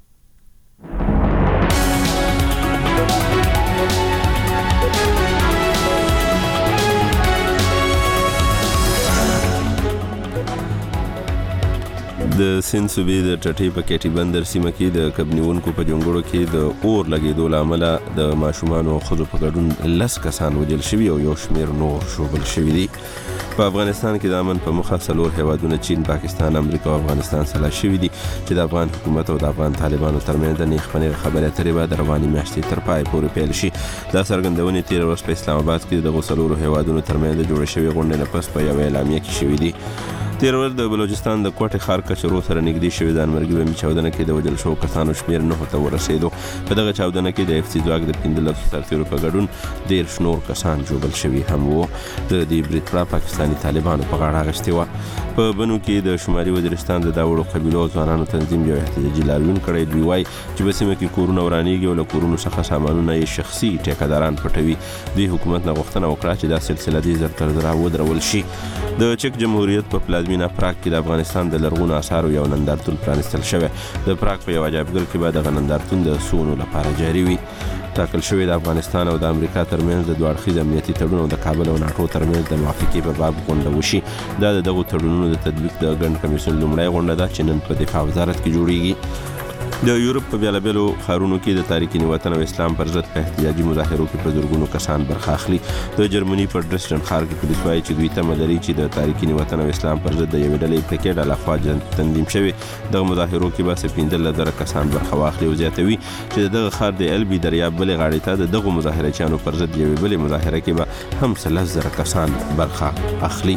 د سند صوبې د ټټې په کېټي بندر سیمه کې د کبنیونکو په جونګړو کې د اور لګېدو له امله د ماشومانو او ښځو په ګډون لس کسان وژل شوي او یو شمېر نور ژوبل شوي دي. په افغانستان کې د امن په موخه څلور هیوادونه چین، پاکستان، امریکا او افغانستان سلا شوي دي چې د افغان حکومت او د افغان طالبانو ترمنځ د نیخ په نیغ خبرې اترې به د روانې میاشتې تر پای پورې پیل شي. دا څرګندونې تېره ورځ په اسلام آباد کې د دغو څلورو هیوادونو ترمنځ د جوړې شوې غونډې نه پس په یوه اعلامیه کې شوي دي. تېره ورځ د بلوچستان د کوټې ښار کچرو سره نږدې شوې ځانمرګي بمي چاودنه کې د وژل شوو کسانو شمېر نهو ته ورسېدو. په دغه چاودنه کې د اف سي ځواک د پنځلسو سرتېرو په ګډون دېرش نور کسان ژوبل شوي هم وو. د دې برید پړه پاکستاني طالبانو په غاړه اخیستې وه. په بنو کې د شمالي وزیرستان د دا وړو قبیلو او ځوانانو تنظیم یو احتجاجي لاریون کړی. دوی وایي چې په سیمه کې کورونه ورانېږي او له کورونو څخه سامانونه یې شخصي ټیکهداران پټوي. دوی حکومت نه غوښتنه وکړه چې دا سلسله دې زر تر زره ودرول شي. د چک جمهوریت په پلازمینه پراګ کې د افغانستان د لرغونو آثارو یو نندارتون پرانیستل شوی. د پراګ په یو عجایبګر کې به دغه نندارتون د څو اونو لپاره جاري وي. ټاکل شوی د افغانستان او د امریکا ترمنځ د دوه اړخیز امنیتي تړون او د کابل او ناټو ترمنځ د موافقې په باب غونډه وشي. دا د دغو تړونونو د تطبیق د ګڼ کمیسیون لومړۍ غونډه ده چې نن په دفاع وزارت کې جوړیږي. د یورپ په بیلابیلو ښارونو کې د تاریکین وطن او اسلام پر ضد په احتجاجي مظاهرو کې په زرګونو کسان برخه اخلي. د جرمني په ډرسډن ښار کې پولیس وایي چې دوی تمه لري چې د تاریکین وطن او اسلام پر ضد د یوې ډلې پکېډه لخوا تنظیم شوي دغه مظاهرو کې به پنځلس زره کسان برخه واخلي او زیاتوي چې دغه ښار د البي دریاب بلې غاړې ته د دغو مظاهرچیانو پر ضد یوې بلې مظاهره کې به هم څلس زره کسان برخه اخلي.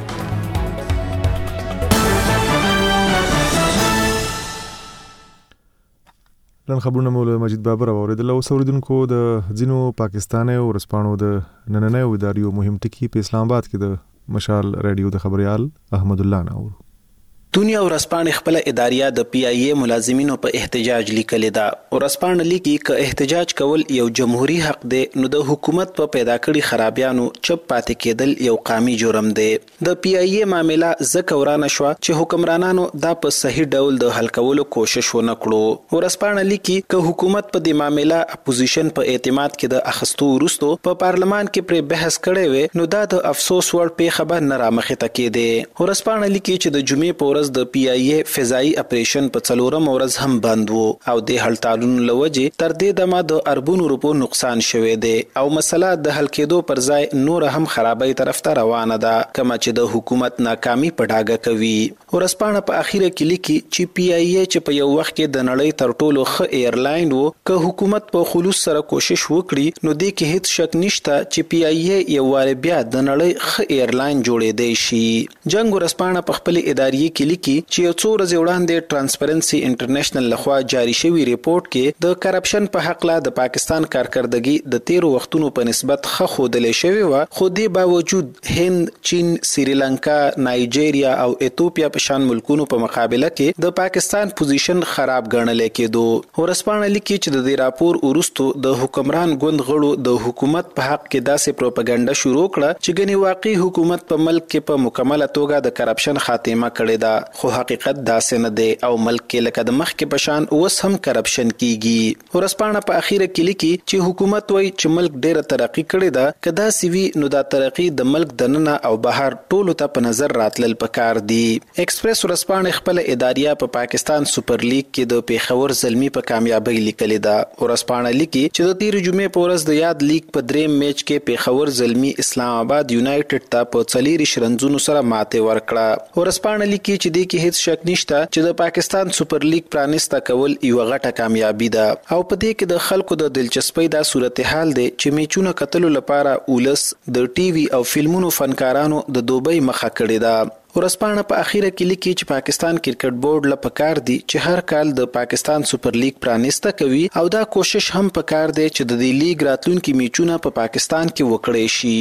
نن خبرونه مو له مجید بابر اوریدل او اوریدونکو د ځینو پاکستاني ورسپانو د نننۍ اداریو مهم ټکی په اسلام آباد کې د مشال رادیو د خبريال احمد الله ناور. دنیا ورسپانې خپل اداریه د پی آی ای ملازمینو په احتجاج لیکلې ده. ورسپانې لیکي ک احتجاج کول یو جمهوریت حق دی نو د حکومت په پیدا کړی خرابیانو چپ پاتې کېدل یو قومي جرم دی. د پی آی ای معاملې زکه ورانه شو چې حکمرانانو دا په صحیح ډول د حل کولو کوشش ونه کړو. ورسپانې لیکي ک حکومت په دې معاملې اپوزیشن په اعتماد کې د اخستو وروسته په پارلمان کې پر بحث کړي وي نو دا د افسوس وړ په خبر نه رامخې تکې دی. ورسپانې لیکي چې د جمعې په ورځ د پی آی ای فضایی اپریشن په څلورم ورځ هم بند وو او د هړتالونو لوجه تر دې دمه د اربونو روپو نقصان شوه دی او مسله د حل کېدو پر ځای نور هم خرابۍ طرف ته روانه ده کما چې د حکومت ناکامي په ډاګه کوي. ورسپانه په اخیره کې لیکي چې پی آی ای چې په یو وخت کې د نړۍ تر ټولو ښه ایرلاین وو که حکومت په خلوص سره کوشش وکړي نو دې کې هیڅ شک نشته چې پی آی ای یو واره بیا د نړۍ ښه ایرلاین جوړېدای شي. جنگ ورسپانه په خپل ادارې کې لیکي چې یو څو ورځې وړاندې ټرانسپرنسي انټرنیشنل لخوا جاری شوی ریپورت کې د کرپشن په حق لا د پاکستان کارکردګي د تیرو وختونو په نسبت ښه ښودلې شوی و خو دې باوجود هند، چین، سریلانکا، نایجیریا او ایتوپیا په شان ملکونو په مقابله کې د پاکستان پوزیشن خراب ګڼل کېدو. ورسپانه لیکي چې د دې راپور وروسته د حکمران ګوند غړو د حکومت په حق کې داسې پروپاګاندا شروع کړه چې ګنې واقعي حکومت په ملک کې په مکمله توګه د کرپشن خاتمه کړې ده خو حقیقت داسې نه دی او ملک کې لکه د مخ کې پشان اوس هم کرپشن کیږي. ورسپانه په اخیره کې لیکي چې حکومت وایي چې ملک ډیره ترقی کړې ده کدا سی وی نو دا ترقی د ملک دننه او بهر ټولو ته په نظر راتلل پکار دی. ایکسپریس ورسپانه خپل اداریه په پا پاکستان سپر لیګ کې د پیښور زلمی په کامیابی لیکلې ده. ورسپانه لیکي چې د تیر جمعې په ورځ د یاد لیګ په دریم میچ کې پیښور زلمی اسلام آباد یونایټډ ته په څلېر شرنځونو سره ماته ورکړه. ورسپانه لیکي چې د کې هیڅ شک نشته چې د پاکستان سپر لیګ پرانیسته کول یو غټه کامیابی ده او په دې کې د خلکو د دلچسپۍ دا صورتحال دی چې میچونه کتلو لپاره اولس د ټي وي او فلمونو فنکارانو د دوبۍ مخه کړې ده. ورسپانه په اخیره کې لیکي چې پاکستان کرکټ بورډ له پکار دی چې هر کال د پاکستان سپر لیګ پرانیسته کوي او دا کوشش هم پکار دی چې د دې لیګ راتلونکي میچونه په پا پاکستان کې وکړي شي.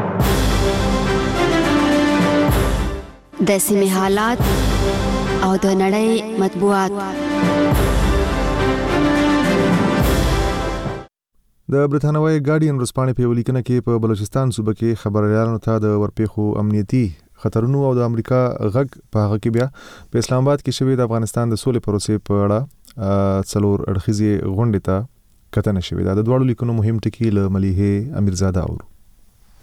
د سیمې حالات او د نړۍ مطبوعات. د برتانوي ګارډین ورسپانې په ولیکنه کې په بلوچستان صوبه کې خبريالانو ته د ورپېخو امنیتي خطرونو او د امریکا غږ په هغه کې بیا په اسلام آباد کې شوی د افغانستان د سولې پروسې په اړه څلور اړخیزې غونډې ته کتنه شوې ده. د دواړو لیکونو مهم ټکي له ملیحه امیرزاده اورو.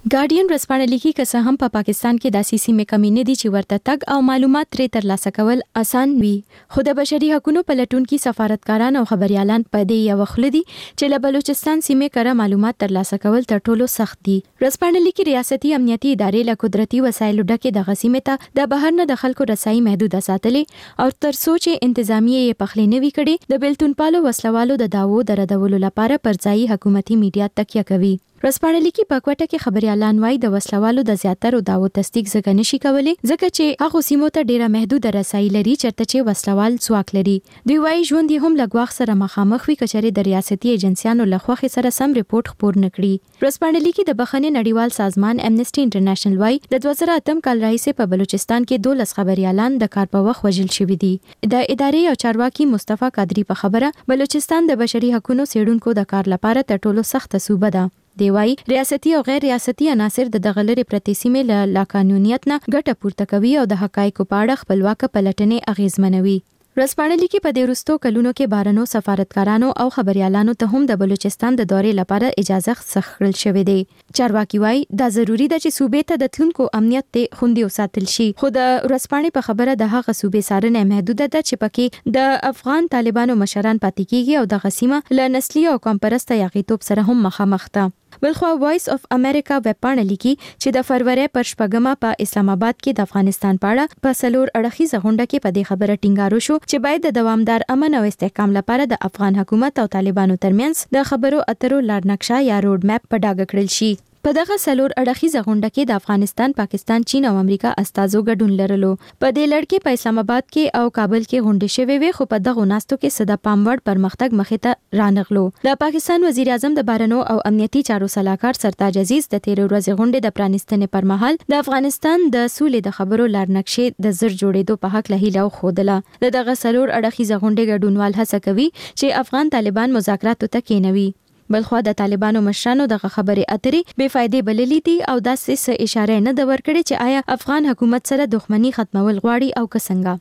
ګارډین ورځپاڼه لیکي که څه هم په پا پاکستان کې داسې سیمې کمی نه دي چې ورته تګ او معلومات ترې ترلاسه کول اسان وي، خو د بشري حقوقو پلټونکي سفارتکاران او خبريالان په دې یو خل دي چې له بلوچستان سیمې کړه معلومات ترلاسه کول تر ټولو سخت دي. ورځپاڼه لیکي ریاستي امنیتي ادارې له قدرتي وسایلو ډکه د غسیمه ته د بهر نه د خلکو رسایي محدود ساتلې او تر سوچ انتظامیه یې پخلې نه وی کړي د بلتون پالو وسلوالو د داوو درډولو لپاره پرځای حکومتي میډیا تکیه کوي. ورځپاڼه لیکي په کوټه کې خبريالان وايي د وسلوالو د زیاترو داوو تصدیق ځکه نشي کولای ځکه چې هغه سیمو ته ډیره محدود رسایي لري چرته چې وسلوال څواک لري. دوی وايي ژوند یې هم لګواخ سره مخامخ وي کچري د ریاستي ایجنسیانو لخوا سره سم ریپورت خپور نکړي. ورځپاڼه لیکي د بخښنې نړیوال سازمان امنیسټي انټرنیشنل وايي د دوه زره اتم کال راهیسې په بلوچستان کې دولس خبريالان د کار په وخت وژل شوي دي. د ادارې او چارواکي مصطفی قادری په خبره بلوچستان د بشري حقوقو سیډونکو د کار لپاره تر ټولو سخت صوبه ده. دی وايي ریاستي او غیر ریاستي عناصر د دغه لري پرتی سیمې له لاقانونیت نه ګټه پورته کوي او د حقایقو په اړه خپلواک پلټنې اغیزمنوي. ورځپاڼه لیکي په دې وروستو کلونو کې بارنو سفارتکارانو او خبريالانو ته هم د بلوچستان د دورې لپاره اجازه سخړل شوې ده. چارواکي وايي دا ضروری ده چې صوبې ته د تلونکو امنیت ته خوندي وساتل شي، خو د ورځپاڼې په خبره د هغه صوبې سارنه محدوده ده چې پکې د افغان طالبانو مشران پاتې کیږي او د غسیمه له نسلي او کمپرسته یاغیتوب سره هم مخامخ ده. بلخوا وایس اف امریکا ویبپاڼه لیکي چې د فروری پر شپږمه په اسلام آباد کې د افغانستان په اړه په سلور اړخیزه غونډه کې په دې خبره ټینګار وشو چې باید د دوامدار امن او استحکام لپاره د افغان حکومت او طالبانو ترمنځ د خبرو اترو لار نقشه یا روډ میپ په ډاګه کړل شي. په دغه سلور اړخیزه غونډه کې د افغانستان، پاکستان، چین او امریکا استازو ګډون لرلو. په دې لړ کې په اسلام آباد کې او کابل کې غونډې شوې وې، خو په دغه ناستو کې صدا پاموړ پرمختګ مخې ته رانغلو. د پاکستان وزیر اعظم د بارنو او امنیتي چارو صلاحکار سرتاج عزیز د تیر ورځې غونډې د پرانیستنې پر مهال د افغانستان د سولې د خبرو لار نقشې د زر جوړېدو په حق له هیله خوده. د دغه سلور اړخیزه غونډې ګډونوال هڅه کوي چې افغان طالبان مذاکراتو ته کېنوي. بلخوا د طالبانو مشرانو دغه خبرې اترې بے فائدې بللې دي او داسې څه اشاره نه ده ورکړې چې آیا افغان حکومت سره دښمنی ختمول غواړي او که څنګه.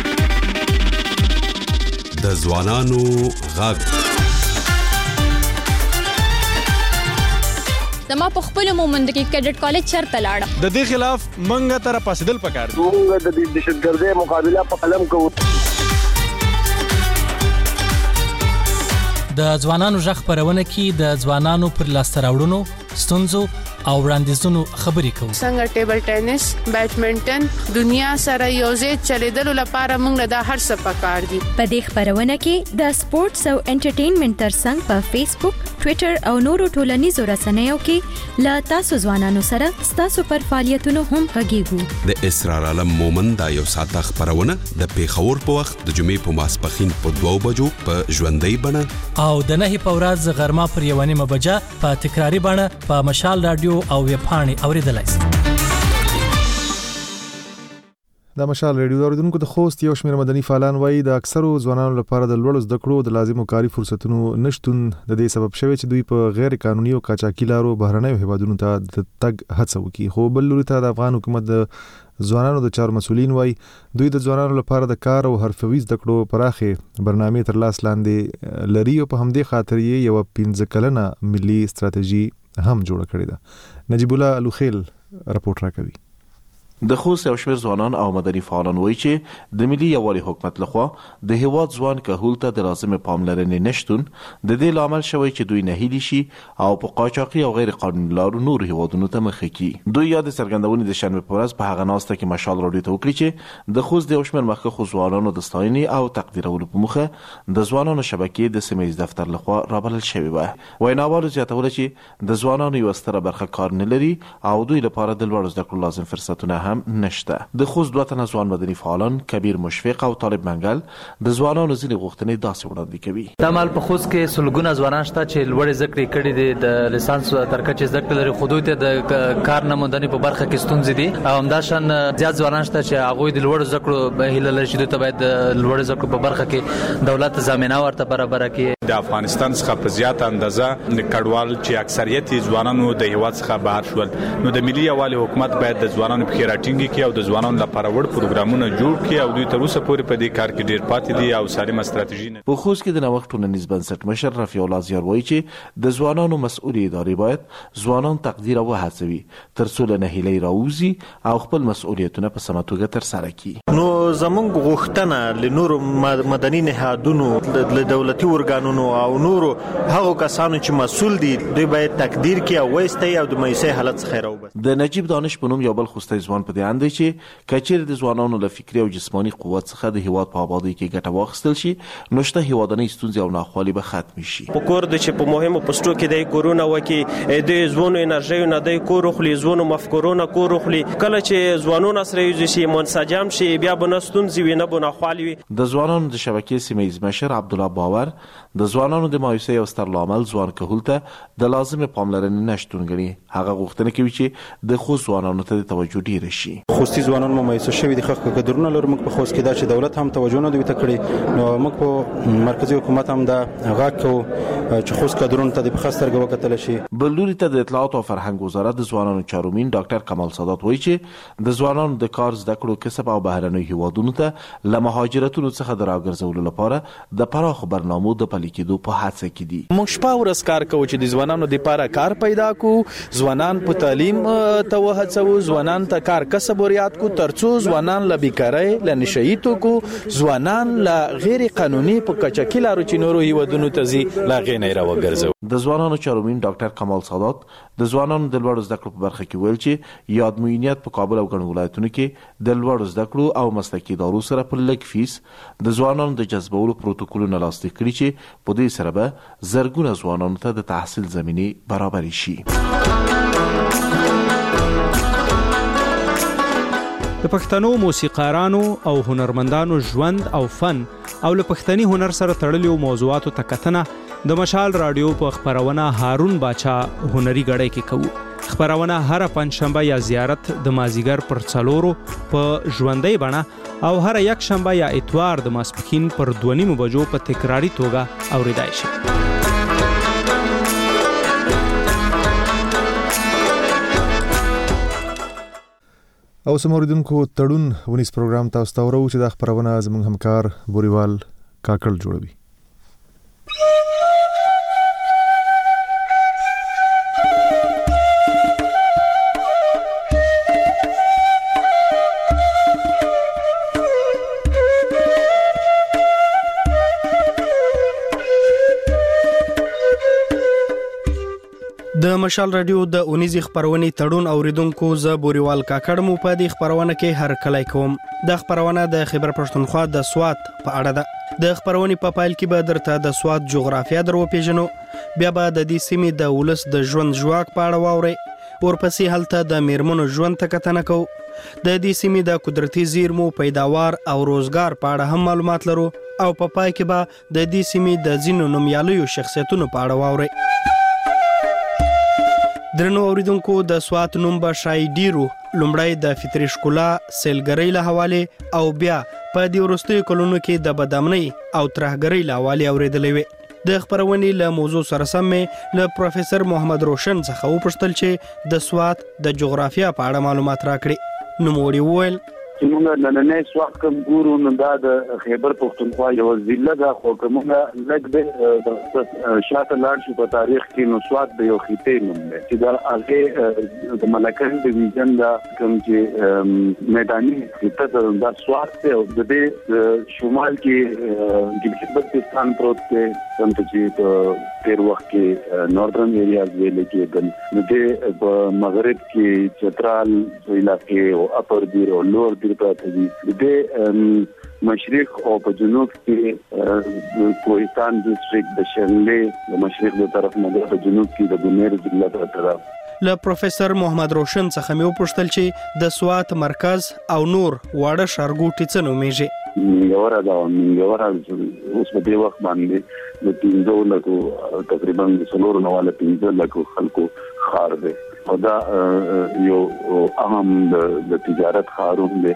د ځوانانو غږ زما په خپل مومند کې کډټ کالج چرته لاړم. د دې خلاف منګه تر پاسدل پکار دي. موږ د دهشتګردۍ مقابله په قلم کوو. د ځوانانو ژغ خپرونه کې د ځوانانو پر لاسته راوړنو، ستونزو او وړاندیزونو خبرې کوو. څنګه ټیبل ټینس، بیډمنټن دنیا سره یوځای چلیدلو لپاره موږ له دا هر څه پکار دي. په دې خپرونه کې د سپورتس او انټرټینمنټ ترڅنګ په فیسبوک، ټوئیټر او نورو ټولنیزو رسنیو کې له تاسو ځوانانو سره ستاسو پر فعالیتونو هم غږیږو. د اسرار عالم مومن دا یو ساعته خپرونه د پیښور په وخت د جمعې په ماسپښین په دوه بجو په ژوندۍ بڼه او د نهي په ورځ غرمه پر یوه نیمه بجه په تکراري بڼه په مشال رادیو او ویبپاڼې اوریدلای شئ. د مشال ریډیو اوریدونکو د خوست یو شمېر مدني فعالان وایي د اکثرو ځوانانو لپاره د لوړو زده کړو د لازمو کاري فرصتونو نشتون د دې سبب شوی چې دوی په غیر قانوني او قاچاقي لارو بهرنیو هیوادونو ته د تګ هڅه وکړي. خو بل لوري ته د افغان حکومت د ځوانانو د چارو مسولین وایي دوی د ځوانانو لپاره د کار او حرفوي زده کړو پراخې برنامې تر لاس لاندې لري او په همدې خاطر یې یو پنځه کلنه ملي ستراتیژي هم جوړه کړې ده. نجیب الله الوخیل رپورټ راکوي. د خوست یو شمېر ځوانان او مدني فعالان وایي چې د ملي یووالي حکومت لخوا د هیواد ځوان کهول ته د لازمې پاملرنې نشتون د دې لامل شوی چې دوی نهیلي شي او په قاچاقي او غیر قانوني لارو نور هیوادونو ته مخه کړي. دوی یا د څرګندونې د شنبې په ورځ په هغه ناسته کې مشال راډیو ته وکړي چې د خوست د یو شمېر مخکښو ځوانانو د ستاینې او تقدیرولو په موخه د ځوانانو شبکې د سیمه ییز دفتر لخوا رابلل شوې وه. ویناوالو زیاتوله چې د ځوانانو یوه ستره برخه کار نه لري او دوی لپاره د لوړو زده کړو لازم فرصتونه هم نشته. د خوست دوه تنه ځوان مدني فعالان کبیر مشفق او طالب منګل د ځوانانو ځینې غوښتنې داسې وړاندې کوي. دا مال په خوست کې سلګونه ځوانان شته چې لوړې زده کړې کړي دي، د لیسانس تر کچې زده کړې لري، خو دوی ته د کار نه موندنې په برخه کې ستونزې دي او همداشان زیات ځوانان شته چې هغوی د لوړو زده کړو هیله لري چې دوی ته باید د لوړو زده کړو په برخه کې دولت ضمانت ورته برابره کړي. د افغانستان څخه په زیات اندازه کډوال چې اکثریت ځوانانو د هیواد څخه بهر شول، نو د ملي یوالي حکومت باید د ځوانانو په راټینګي کې او د ځوانانو لپاره وړ پروګرامونه جوړ کړي او دوی تر اوسه پورې په دې کار کې ډیر پاتې دي او سالمه ستراتیژي نه. په خوست کې د نوښت ټولنیز بنسټ مشر رفیع الله زیار وایي چې د ځوانانو مسؤلې ادارې باید ځوانان تقدیر او هڅوي ترڅو له نهیلۍ راووځي او خپل مسؤلیتونه په سمه توګه ترسره کړي. نو زمونږ غوښتنه له نورو مدني نهادونو، له دولتي ارګانونو او نورو هغو کسانو چې مسؤل دي دوی باید تقدیر کړي او وایستی او د مایوسۍ حالت څخه راوباسي. د نجیب دانش په نوم یو بل خوستی ځوان په دې اند دی چې که چیرې د ځوانانو له فکري او جسماني قوت څخه د هیواد په آبادۍ کې ګټه واخیستل شي نو شته هیوادنۍ ستونزې او ناخوالې به ختمې شي. په کور د چې په مهمو پوسټو کې د کورونه وکړي د ځوانو انرژیو نه د کور خلی ځوانو مفکورونه کور خلی کله چې ځوانونه سره یو شي منسجم شي بیا به نه ستونزې وي نه به ناخوالې وي. د ځوانانو د شبکې سیمه ییز مشر عبدالله باور د ځوانانو د مایوسۍ او ستر لامل ځوان کهول ته د لازمې پاملرنې نشتون ګڼي. هغه غوښتنه کوي چې د خوست ځوانانو ته د توجه ډیره شي. خوستي ځوانان مو مایوسه شوي دي، خخ کډرونه لرو موږ په خوست کې دا چې دولت هم توجه نه دوی ته کړی، نو موږ په مرکزی حکومت هم دا غاک کو چې خوست کډرونه ته د بخسترګه وکتل شي. بل لوري ته د اطلاعات او فرهنګ وزارت د ځوانانو چارومین ډاکټر کمال سادات وایي چې د ځوانانو د کار زده کړو کسب او بهرنیو هیوادونو ته له مهاجرتونو څخه د راګرځولو لپاره د پراخو برنامو د پلي کېدو په هڅه کې دي. موږ شپه ورځ کار کوو چې د ځوانانو لپاره کار پیدا کړو، ځوانان په تعلیم ته وهڅوو، ځوانان ته کار کسب وريات کو ترڅو ځوانان له بیکارۍ له نشئی توکو ځوانان له غیر قانوني په کچکي لارو چې نورو هیوادونو ته ځي لا غینې را وګرځو. د ځوانانو چارومین ډاکټر کمال سادات د ځوانانو د لوړو زده کړو په برخه کې ویل چې یاد معینیت په کابل او ګڼو ولایتونو کې د لوړو زده کړو او مسلکي ادارو سره په لږ فیس د ځوانانو د جذبولو پروتوکولونه لاسلیک کړي چې په دې سره به زرګونه ځوانانو ته د تحصیل زمینې برابر شي. د پښتنو موسیقارانو او هنرمندانو ژوند او فن او له پښتني هنر سره تړلو موضوعاتو ته کتنه د مشال رادیو په خبرونه هارون باچا هنري غړی کې کوو. خبرونه هر پنځشنبه یا زیارت د مازیګر پر څلورو په ژوندۍ بڼه او هر یک شنبه یا اتوار د ماسپښین پر دوه نیمو بجو په تکراری توګه اوریدای شي. او سموریدونکو تړون ونیس پروګرام تاسو ته ورو چې د خبرونه زموږ همکار بوريوال کاکړ جوړوي. د مشال رادیو د اونیزي خبرونې تړون اوریدونکو ز بوريوال کاکړ مو په دې خبرونه کې هر کله کوم. د خبرونه د خیبر پښتونخوا د سوات په اړه ده. د خبرونې په پایل کې به درته د سوات جغرافیه درو پیژنو، بیا به د دې سیمې د ولس د ژوند ژواک په اړه واوري، ورپسې هلته د میرمنو ژوند ته کتنه کوو، د دې سیمې د قدرتي زیرمو پیداوار او روزګار په اړه هم معلومات لرو، او په پای کې به د دې سیمې د ځینو نومیالیو شخصیتونو په اړه واوري. درنو اوریدونکو د سوات نوم به شای ډیرو لومړی د فطري ښکلا سیلګرۍ له حواله او بیا په دې وروستیو کلونو کې د بدامنۍ او ترهګرۍ له حواله اوریدلې وي. د خبرونې له موضوع سره سم له پروفیسور محمد روشن څخه وپوښتل چې د سوات د جغرافیه په اړه معلومات راکړي. نوموړي وویل چې موږ نننۍ سوات کوم ګورو نو دا د خیبر پښتونخوا یو ضلع ده، خو کومه لږ د شاته لاړ شو په تاریخ کې نو سوات د یو خطې نوم دی چې دا هغه د ملکن ډیویژن دا کوم چې میداني خطه د سوات ته د دې شمال کې ګلګت بلتستان پروت دی، کوم چې په تیر وخت کې ناردرن ایریاز ویل کېدل، نو د په مغرب کې چترال علاقې او اپر دیر او لور دیر پراته دي، د مشرق او په جنوب کې کوهستان ډسټریکټ د شنلې د مشرق د طرف نه په جنوب کې د ګمیر ضلع پراته ده. له پروفیسور محمد روشن څخه مې وپوښتل چې د سوات مرکز او نور واړه ښارګوټي څه نومیږي. منګوره ده، منګوره اوس په دې وخت باندې د پنځو لکو تقریبا د څلورو نه والا پنځه لکو خلکو ښار دی او دا یو اهم د تجارت ښارونه دی.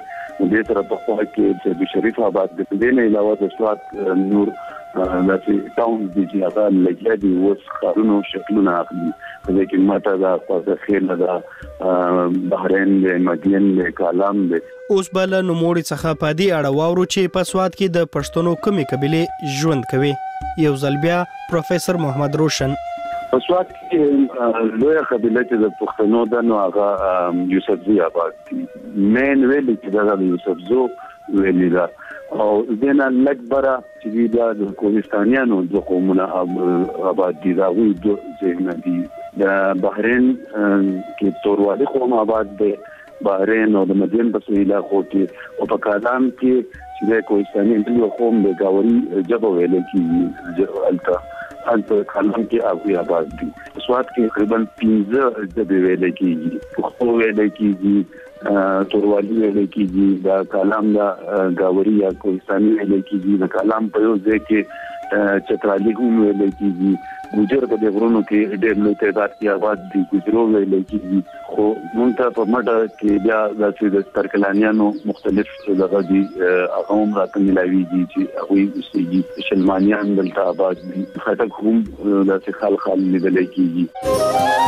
دې سره په خوا کې چې د شریف آباد د دې نه علاوه د سواد نور د ټاون د هغه لګیا دي اوس خارونو شکلونه اخلي په کې ماته دا په خیر دا بحرین د مدین د کالام د اوس بل نوموړي څخه په دې اړه واورو چې په سواد کې د پښتنو کومې قبيله ژوند کوي. یو ځل بیا پروفیسور محمد روشن په سواد کې لویه قبيله چې د پښتنو د نو هغه یوسفزي آباد دي مین ویل چې دا د یوسفزو ویل دا او دنه لکبره چې د کوهستانیانو د قومونه آباد دي دا وي د ځینې دي د بحرین کې توروالي قوم آباد دي بحرین او د مدین په علاقو کې او په کالام کې چې د کوهستاني د قوم د گاوري جبو ویل کې التا الته کالام کې هغه آباد دي. سواد کې تقریبا پنځه د ویل کې پښتو ویل کې توروالي ویل کې د کالام د گاوري یا کوهستاني ویل کې د کالام په یو ځای کې چترالي هم ویل کې ګوجر په دې غرونو کې ډېر لوی تعداد کې آباد دي ګوجرو ویل کې خو مونږ ته په مټه کې بیا د ترکلانیانو مختلف دغه دي هغه هم راته ملاويږي چې هغه چې شلمانیان دلته آباد دي خټک هم د خال خال لیدل کېږي.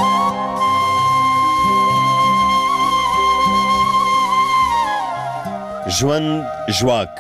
ژوند ژواک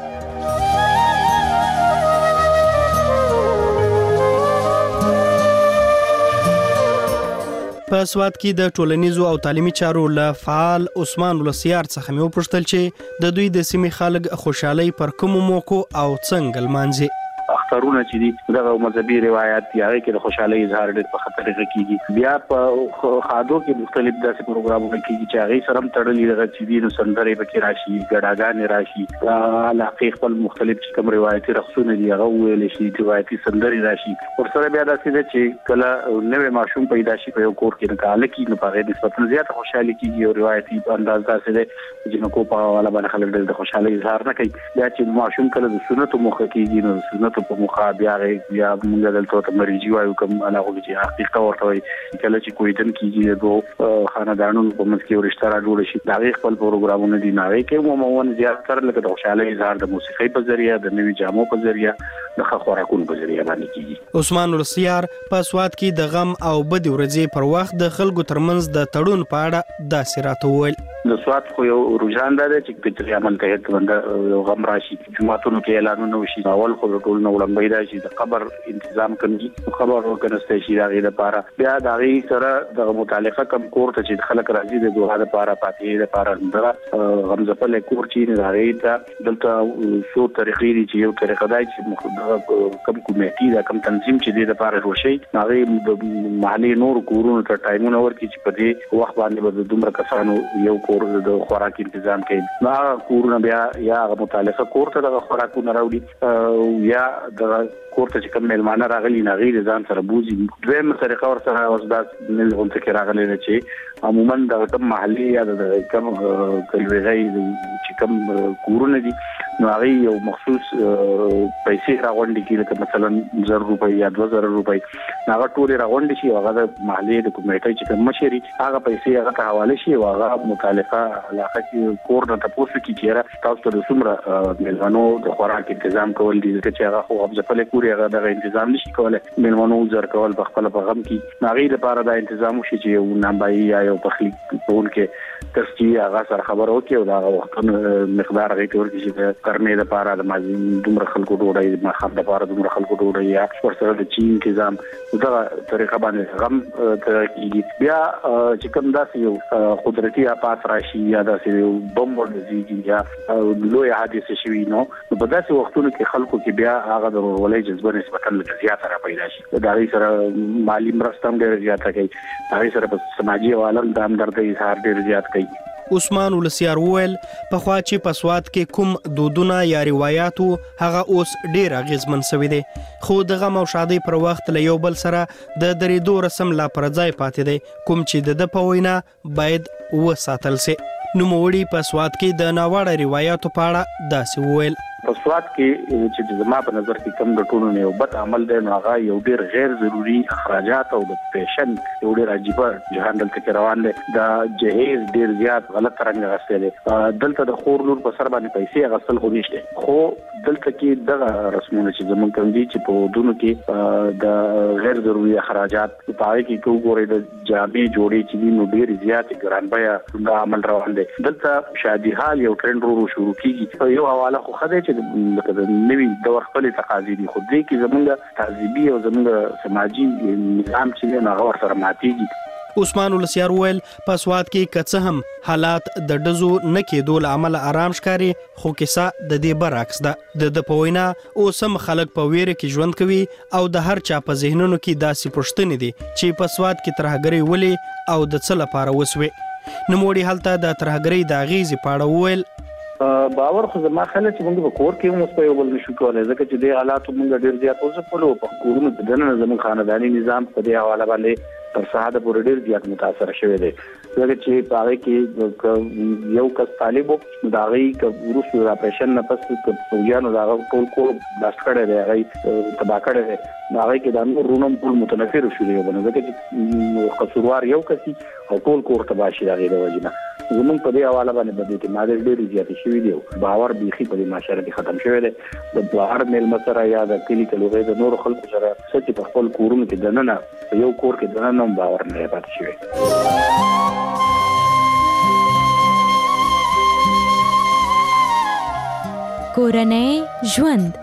په سواد کې د ټولنیزو او تعلیمي چارو له فعال عثمان ولسیار څخه مې وپوښتل چې د دوی د سیمې خلک خوشحالي پر کوم موکو او څنګه لمانځي. اخترونه چې دي دغه مذهبي روایت دی هغه کې د خوشحالي اظهار ډېر په خطر کې کیږي. بیا په خادو کې مختلف داسې پروګرامونه کیږي چې هغه سره تړلې دغه چې دي نو سندرې پکې راشي ګډاګانې راشي علاقه خپل مختلف چې کوم روایتي رقصونه دي هغه ویل شي روایتي سندرې راشي. ورسره بیا داسې ده چې کله نوې ماشوم پیدا شي په یو کور کې نه کال کې نو په هغه نسبت زیاته خوشحالي کیږي او روایتي انداز داسې ده چې نو کو په والا باندې خلک د خوشحالي اظهار نه کوي. بیا چې ماشوم کله د سنتو مخ کېږي نو سنتو په مخه بیا بیا موږ دلته ته مریضي وایو کوم علاقه چې حقیقت ورته وي کله چې کوی دن کیږي دوه خاندانونو په منځ کې ورشته را جوړ شي دا خپل پروګرامونه دي نه کې عموما زیات تر لکه د خوشاله اظهار د موسیقي په ذریعہ د نوي جامو په ذریعہ د خوراکونو په ذریعہ باندې کیږي. عثمان ولسیار په سواد کې د غم او بد ورځې پر وخت د خلکو ترمنځ د تړون په اړه داسې راته وویل. د سواد خو یو رجحان دی چې په عمل کې څنګه غم راشي جمعهتونو کې اعلانونه وشي اول خو ټول نو وړاندې راشي د قبر تنظیم کوي خبر ورکنسته شي دا غي لپاره بیا دا غي سره د متعلقه کم کور ته چې خلک راځي د دوه لپاره پاتې لپاره دا غمزه کور چې دا غي ته دلته شو طریقې دي چې یو طریقه دی چې کم کمیټي دا کم تنظیم چې د لپاره روشي هغه د محلي نور کورونو ته ټایمونه ورکړي چې په دې وخت باندې د دومره کسانو یو کور د خوراک تنظیم کوي نو کورونه بیا یا متعلقه کور ته د خوراکونه راوړي یا د کور ته چې کوم مېلمانه راغلي نه غیر ځان سره بوزي دویم طریقه ور سره اوس دا نه غونډه کې راغلي نه چې عموما د کوم محلي یا د کوم کلوغي چې کوم کورونه دي نو هغه یو مخصوص پیسې راغونډي کې لکه مثلا زر روپۍ یا دوه زره روپۍ هغه ټول راغونډي شي هغه د محلي د کمیټې چې کوم مشري هغه پیسې هغه ته حواله شي او هغه متعلقه علاقه کې کور نه تاسو کې چیرې تاسو د څومره مېلمانو د خوراک تنظیم کول دي چې هغه خو ځپلې کوري هغه د تنظیم نشي کولای مېلمانو زر کول په خپل په غم کې ناغي لپاره د تنظیم شي چې یو نامبای یا یو پخلی کول کې ترڅي هغه سره خبر وکي او دا وخت مقدار هغه تور کې کرنے لپاره د مازی دومره خلکو ډوډۍ ما خام لپاره دومره خلکو ډوډۍ یا ورسره د چین تنظیم دا طریقه باندې غم ترکیږي بیا چې کوم داسې یو قدرتي اپات راشي یا داسې یو بم ورځي یا لوی حادثه شوي نو په داسې وختونو کې خلکو کې بیا هغه د ولې جذبه نسبتا لږ زیاته را پیدا شي دا غي سره مالی مرسته هم ډېر زیاته کوي دا غي سره په سماجی عوالم د همدردۍ اظهار ډېر زیات کوي. عثمان ولسیار وویل په خوا چې په سواد کې کوم دودونه یا روایتو هغه اوس ډیر اغیزمن شوی دی خو د غم او شادۍ پر وخت له یو بل سره د درېدو رسم لا پر ځای پاتې دی کوم چې د په وینا باید وساتل شي. نو موړي په سواد کې د ناوړه روایتو په اړه داسې وویل. په سواد کې چې زما په نظر کې کم د ټولو نه یو بد عمل دی نو هغه یو ډیر غیر ضروري اخراجات او د پیشن یو ډیر عجیب جهان دلته کې روان دی د جهیز ډیر زیات غلط رنګ غسل دي دلته د خور لور په سر باندې پیسې غسل خو نشته خو دلته کې دغه رسمونه چې زمونږ کوم دي چې په ودونو کې د غیر ضروري اخراجات په پای کې کوګوري د جامې جوړې چې دي نو ډیر زیات ګران بیا د عمل روان دي دلته شادي حال یو ټرند ورو شروع کیږي یو حواله خو خدای چې لکه د نوي دور خپل تقاضې دي خو دې کې زمونږ تعذيبي او زمونږ سماجي نظام چې نه غوړ سره ماتيږي. عثمان ولسیار ویل په سواد کې کڅ هم حالات د دزو نه کېدو له عمل آرام ښکاري خو کیسه د دې برعکس ده د د پوینا او سم خلک په ویره کې ژوند کوي او د هر چا په ذهنونو کې داسې پوښتنې دي چې په سواد کې ترهګری ولي او د څه لپاره وسوي نموړي حالت د ترهګری د غیزي پاړه ویل باور خو زما خلک چې موږ په کور کې هم په یو بل نشو کولای ځکه چې د حالاتو موږ ډیر زیات اوسه په کورونو د دننه زموږ خاندانی نظام په دې حواله باندې تر ساده پورې ډیر زیات متاثر شوی دی ځکه چې په هغه کې یو کس طالب د هغې که وروسته د اپریشن نه پس که فوجیانو د هغه ټول کور بلاست کړی دی هغې تباه کړی دی د هغې کې د نور رونم ټول متنفر شو دی ځکه چې قصوروار یو کسي او ټول کور تباه شي د هغې د وجې نه زمونږ په دې حواله باندې به د اعتماد ډېرې زیاتې شوي دي او باور بیخي په دې معاشره کې ختم شوی دی د بهر میلمه سره یا د کلي کلوغې د نورو خلکو سره څه چې په خپل کورونو کې دننه په یو کور کې دننه هم باور نه پاتې شوی. کورنۍ ژوند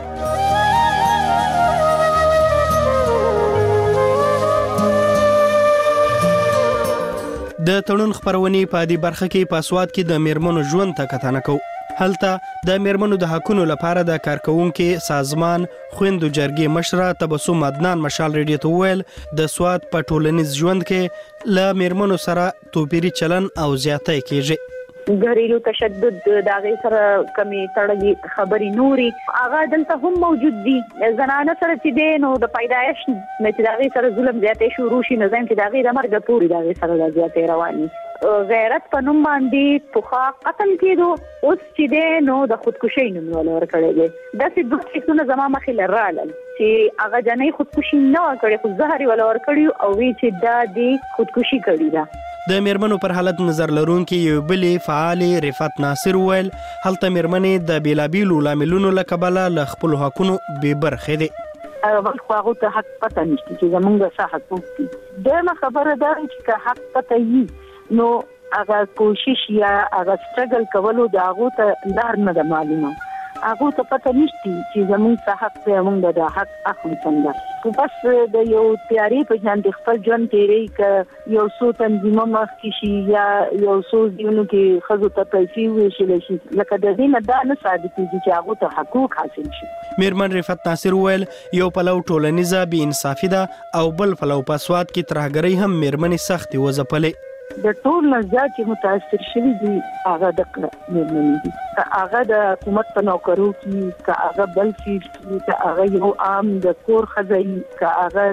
د تړون خبرونې په دې برخه کې په سواد کې د میرمنو ژوند ته کتنه کوو هلته د میرمنو د حقونو لپاره د کارکونکو سازمان خويندو جرګې مشره تبسم عدنان مشال ریډیو ته ویل د سواد په ټولنیز ژوند کې ل میرمنو سره توپیری چلن او زیاتې کیږي घरेलू तशद्दुद داغه سره کمی تړلې خبري نوري هغه دلته هم موجود دي زنانه سره چې دین او د پیدایش مې داغه سره ظلم زیاتې شروع شي نظام چې داغه د مرګ پوری داغه سره زیاتې رواني غیرت په نوم باندې پوخا قتل کېدو اوس چې دین او د خودکشي نوم ولور کړی دی د څه دوه څه زما مخې لرال چې هغه جنې خودکشي نه کړي خو زهري ولور کړی او وی چې دا دی خودکشي کړی دا د میرمنو پر حالت نظر لرونکي یو بلې فعال رفعت ناصر ویل هلته میرمنې د بیلابیلو لاملونو لکبله ل خپل حقونو به برخه دي اول خو هغه ته حق پته نشته چې زمونږ څه حقوق دي دغه خبره ده چې حق پته یي نو هغه کوشش یا هغه سټرګل کولو د هغه ته لار نه معلومه هغه ته پته نشته چې زمونږ څه حق دی موږ د حق اخلو څنګه خو بس د یو تیاری په ځان د خپل ژوند تیری ک یو څو تنظیمه مخ کې شي یا یو څو دیونو کې خزو ته پیسې وشي شي لکه د دې نه دا نه ثابت کیږي چې هغه ته حقوق حاصل شي میرمن رفعت ناصر ویل یو پلو ټولنیزه بې انصافي ده او بل پلو په سواد کې ترهګرۍ هم میرمنې سختي وځپلې د ټول نزاع چې متاثر شوي دي هغه د میرمنې دي که هغه د حکومت په نوکرو کې که هغه بل فیلډ کې که هغه یو عام د کور ښځه وي که هغه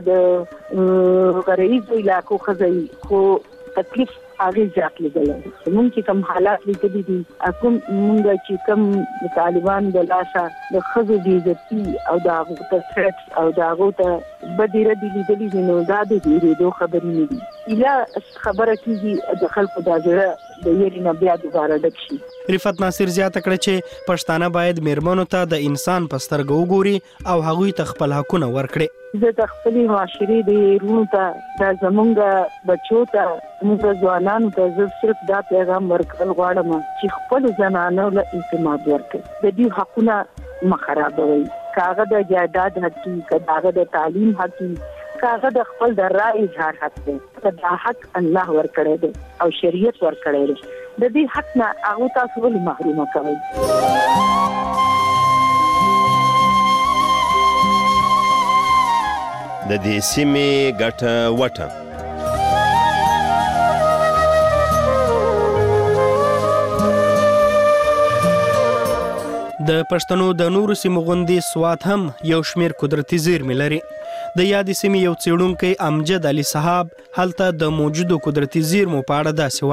د غرایزو علاقو ښځه وي خو تکلیف هغه ځات لیدل موږ چې کوم حالات لیدلي دي کوم موږ چې کوم د طالبان د لاسه د ښځو بې عزتي او د هغو ته ثریټس او د هغو ته بدې ردې لیدلي دي نو دا د هېرېدو خبرې نه دي ایله خبره کېږي د خلکو دا زړه د یېرې نه بیا دوباره ډک شي رفعت ناصر زیاته کړه چې پښتانه باید میرمنو ته د انسان په سترګه وګوري او هغوی ته خپل حقونه ورکړي زه د خپلې معاشرې د رونو ته دا زمونږ بچو ته زمونږ ځوانانو ته زه صرف دا پیغام ورکول غواړم چې خپل زنانو له اعتماد ورکړي د دې حقونه مه خرابوي که هغه د جایداد حق وي که هغه د تعلیم حق وي که هغه د خپل د رای اظهار حق دی دا حق الله ورکړی دی او شریعت ورکړی دی د دې حق نه هغه تاسو ولې محرومه کوئ د دې سیمې ګټه وټه د پښتنو د نورو سیمو غوندې سوات هم یو شمیر قدرتي زیرمې لري د یادې سیمې یو څېړونکی امجد علي صاحب هلته د موجودو قدرتي زیرمو په اړه داسې وایي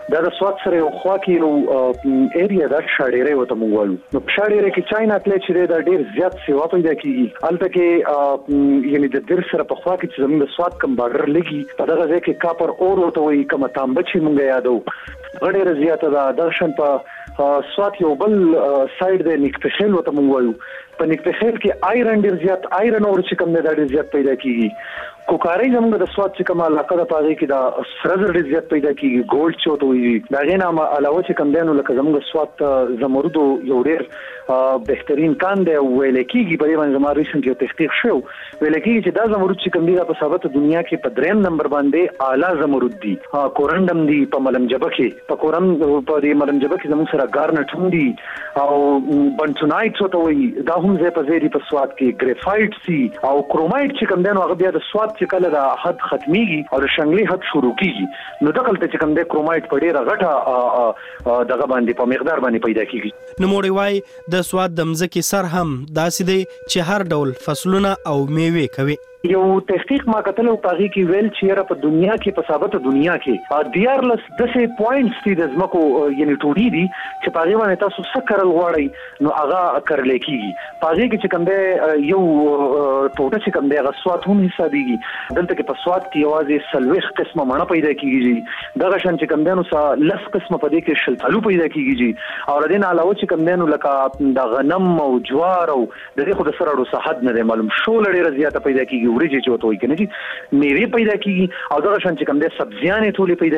دا د سواد سره یو خوا کې یو ایریا د شاړېره وته مونږ وایو نو شاړېره کې چاینا تل چې دا ډیر زیات سیوا پیدا کیږي البته کې یعنی د در سره په خوا کې چې زموږ د سواد کم بارډر لګي په دغه ځای کې کاپر اور وته وایي کوم تانبه چې مونږ یادو غډېر زیاته دا درشن په سواد یو بل سایډ د نکتخیل وته مونږ وایو په نکتخیل کې آیرن ډیر زیات آیرن اور چې کوم نه ډیر زیات پیدا کیږي کوکاری زموږ د سواد چې کوم علاقه د پاره کې دا سرزر ډیر زیات پیدا کیږي ګولډ چوت وي دا غینا علاوه چې کوم دینو لکه زموږ سواد زمرد یو ډیر بهترین کان دی ویل کیږي په دې باندې زموږ ریسنت یو تحقیق شو ویل کیږي چې دا زمرد چې کوم دی په ثابت دنیا کې په دریم نمبر باندې اعلی زمرد دی کورندم دی په ملمجبه کې په کورم په دې ملمجبه کې زموږ سره گارنټ دی او بنټونایټ وته وي دا هم زه په زیری په سواد کې ګریفایټ سي او کرومایټ چې کوم دینو هغه بیا د سواد چې کله دا حد ختميږي او شنګلي حد شروع کیږي نو دغه ته چې کوم د کرومایټ په ډیره غټه دغه باندې په مقدار باندې پیدا کیږي نو موړی وای د سواد د مزکی سر هم داسې دی چې هر ډول فصلونه او میوه کوي یو تحقیق ما کتلو پاغي کې ویل چې را په دنیا کې په ثابت دنیا کې ډیارلس دسه پوینټس دي د زمکو یعنی ټوډي دي چې پاغي باندې تاسو سکرل غواړئ نو هغه کړل کیږي پاغي کې چې کوم دی یو ټوټه چې کوم دی هغه سواد هم حسابيږي دلته کې په سواد کې یوازې سلويخ قسمه مڼه پیدا کیږي دغه شان چې کوم دی نو سا لس قسمه په دې کې شلتالو پیدا کیږي او ردین علاوه چې کوم دی نو لکه د غنم او جوار او د دې خو د سره صحت نه معلوم شو لړې زیاته پیدا کیږي ورجې چې وته وي کنه چې میوه پیدا کیږي او دغه شان چې کوم د سبزیانې ټولې پیدا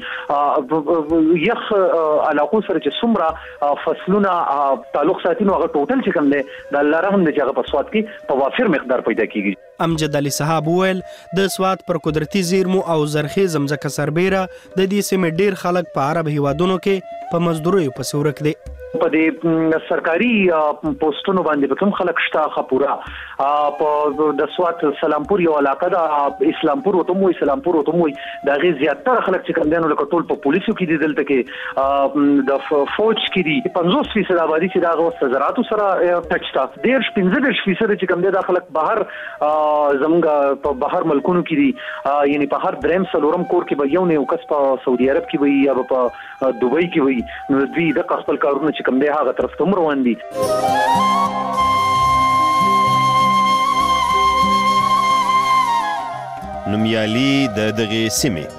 کیږي یخ علاقو سره چې څومره فصلونه تعلق ساتي نو هغه ټوټل چې کوم دی د الله رحم دې هغه په سواد کې په وافر مقدار پیدا کیږي امجد علي صاحب ویل د سواد پر قدرتي زیرمو او زرخیز زمزکه سربېره د دې سیمې ډیر خلک په عرب هیوادونو کې په مزدوري په سورک دي په دې سرکاري پوسټونو باندې به کوم خلک شته خپورا په د سواد سلامپور یو علاقه د اسلامپور وته مو اسلامپور وته مو دا غي زیاتره خلک چې کوم دینو لکه ټول په پولیسو کې دي دلته کې د فوج کې دي پنځوس فیصد آبادی چې دا غو زراعت سره ټچتا ډیر پنځه فیصد چې کوم دي دا خلک بهر زمونږ په بهر ملکونو کې دي یعنی په هر دریم سلورم کور کې به یو نه یو کس په سعودي عرب کې وي یا په دوبۍ کې وي نو دوی د خپل کارونه کوم دی هغه طرف ته روان دي نومیالي د دغه سیمې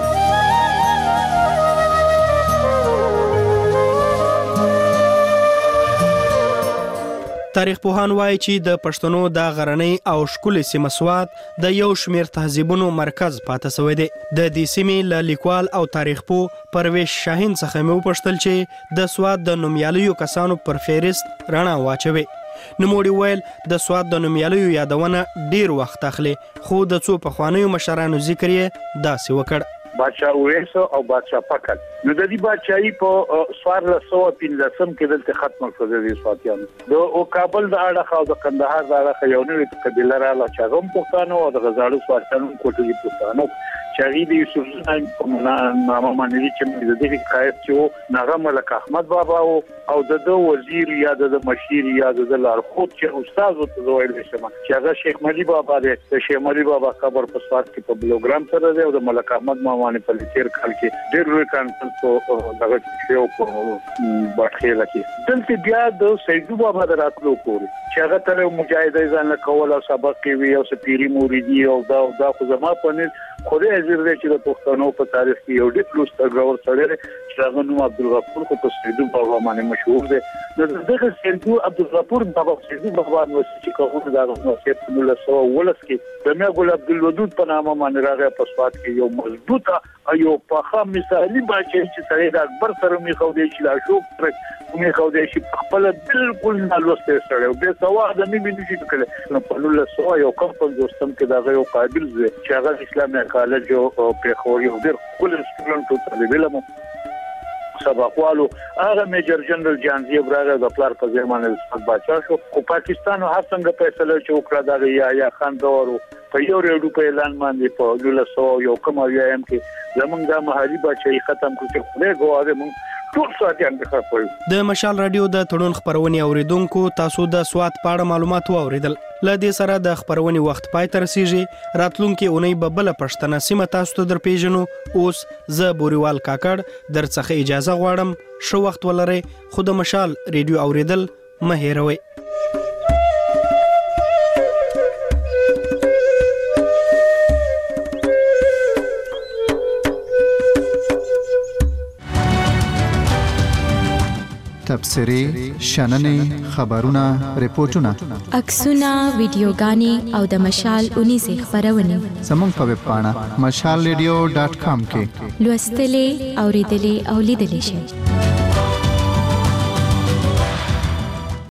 تاریخ پوهان وایي چې د پښتنو د غرنۍ او ښکلې سیمه سواد د یو شمیر تهذیبونو مرکز پاتې شوی دی د دې سیمې له لیکوال او تاریخ پوه پرویز شاهین څخه مې وپوښتل چې د سواد د نومیالیو کسانو پر فهرست رڼا واچوي نوموړي ویل د سواد د نومیالیو یادونه ډیر وخت اخلي خو د څو پخوانیو مشرانو ذکر یې داسې وکړ بادشاہ اویس او بادشاہ پکل نو د دې بادشاہي په سوار له سو پنځم کې دلته ختم شو د سواتیانو د او کابل د اړه او د قندهار د اړه یو نوې قبیله را لا چاغم پښتانه او د غزاړو سواتیانو کوټلي پښتانه چاغي د یوسف زای نامه باندې چې د دې قائد چې نغه ملک احمد بابا او د دو وزیر یا د مشیر یا د لارخود چې استاد او زویل شمه چې هغه شیخ ملي بابا د شیخ ملي بابا خبر په سواد کې په بلوګرام سره دی او د ملک احمد مامانی په لتیر کال کې ډېر لوی کانفرنس او دغه شیو په باخیله کې دلته بیا د سیدو بابا دراتلو کور چې هغه تر مجاهدای ځان کول او سبق کوي او سپيري مریدي او دا دا خو زما په نس خوده حاضر دی چې د پښتنو په تاریخ کې یو ډېر لوی سترګور سره چې هغه نو عبدالغفور کو په سیدو بابا باندې مشهور دی نو دغه سیدو عبدالغفور بابا سیدو بابا نو چې کومه دا نو چې په نول سو ولس کې د میا ګل عبدالودود په نامه باندې راغی په سواد کې یو مضبوطه ایو په خام مثالی باچې چې سره د اکبر سره می خو دی چې لا شو پر می خو دی چې خپل بالکل نه لوسته سره به سواد نه می نشي کړل نو په نول سو یو کوم په دوستم کې دا یو قابل دی چې هغه اسلامي کالج او په خوري او ډېر کول سټوډنټ طالب علم سبقوالو هغه میجر جنرال جانزی براغه د پلار په ځمانه د بادشاہ شو او پاکستان هر څنګه فیصله چې وکړه دا یا یا خان دور په یو ریډو په اعلان باندې په دولسو یو کوم وایم کې زمونږ د محلي بچي ختم کو چې خله غواړي مونږ ټول ساتي انده خپل د مشال رادیو د تړون خبرونې اوریدونکو تاسو د سواد پاړه معلومات اوریدل ل دې سره د خبرونې وخت پای تر رسیږي راتلونکي اونۍ به بل پښتنه سیمه تاسو ته در پیژنو اوس ز بوريوال کاکړ در څخه اجازه غواړم شو وخت ولري خود مشال ریډیو اوریدل مه هېروئ تبصرې شننې خبرونه ریپورتونه عکسونه ویډیوګانې او د مشال اونیزه خبرونه زموږ په ویب پاڼه مشال ریډیو ډاټ کام کې لوستلې اوریدلې او لیدلې شئ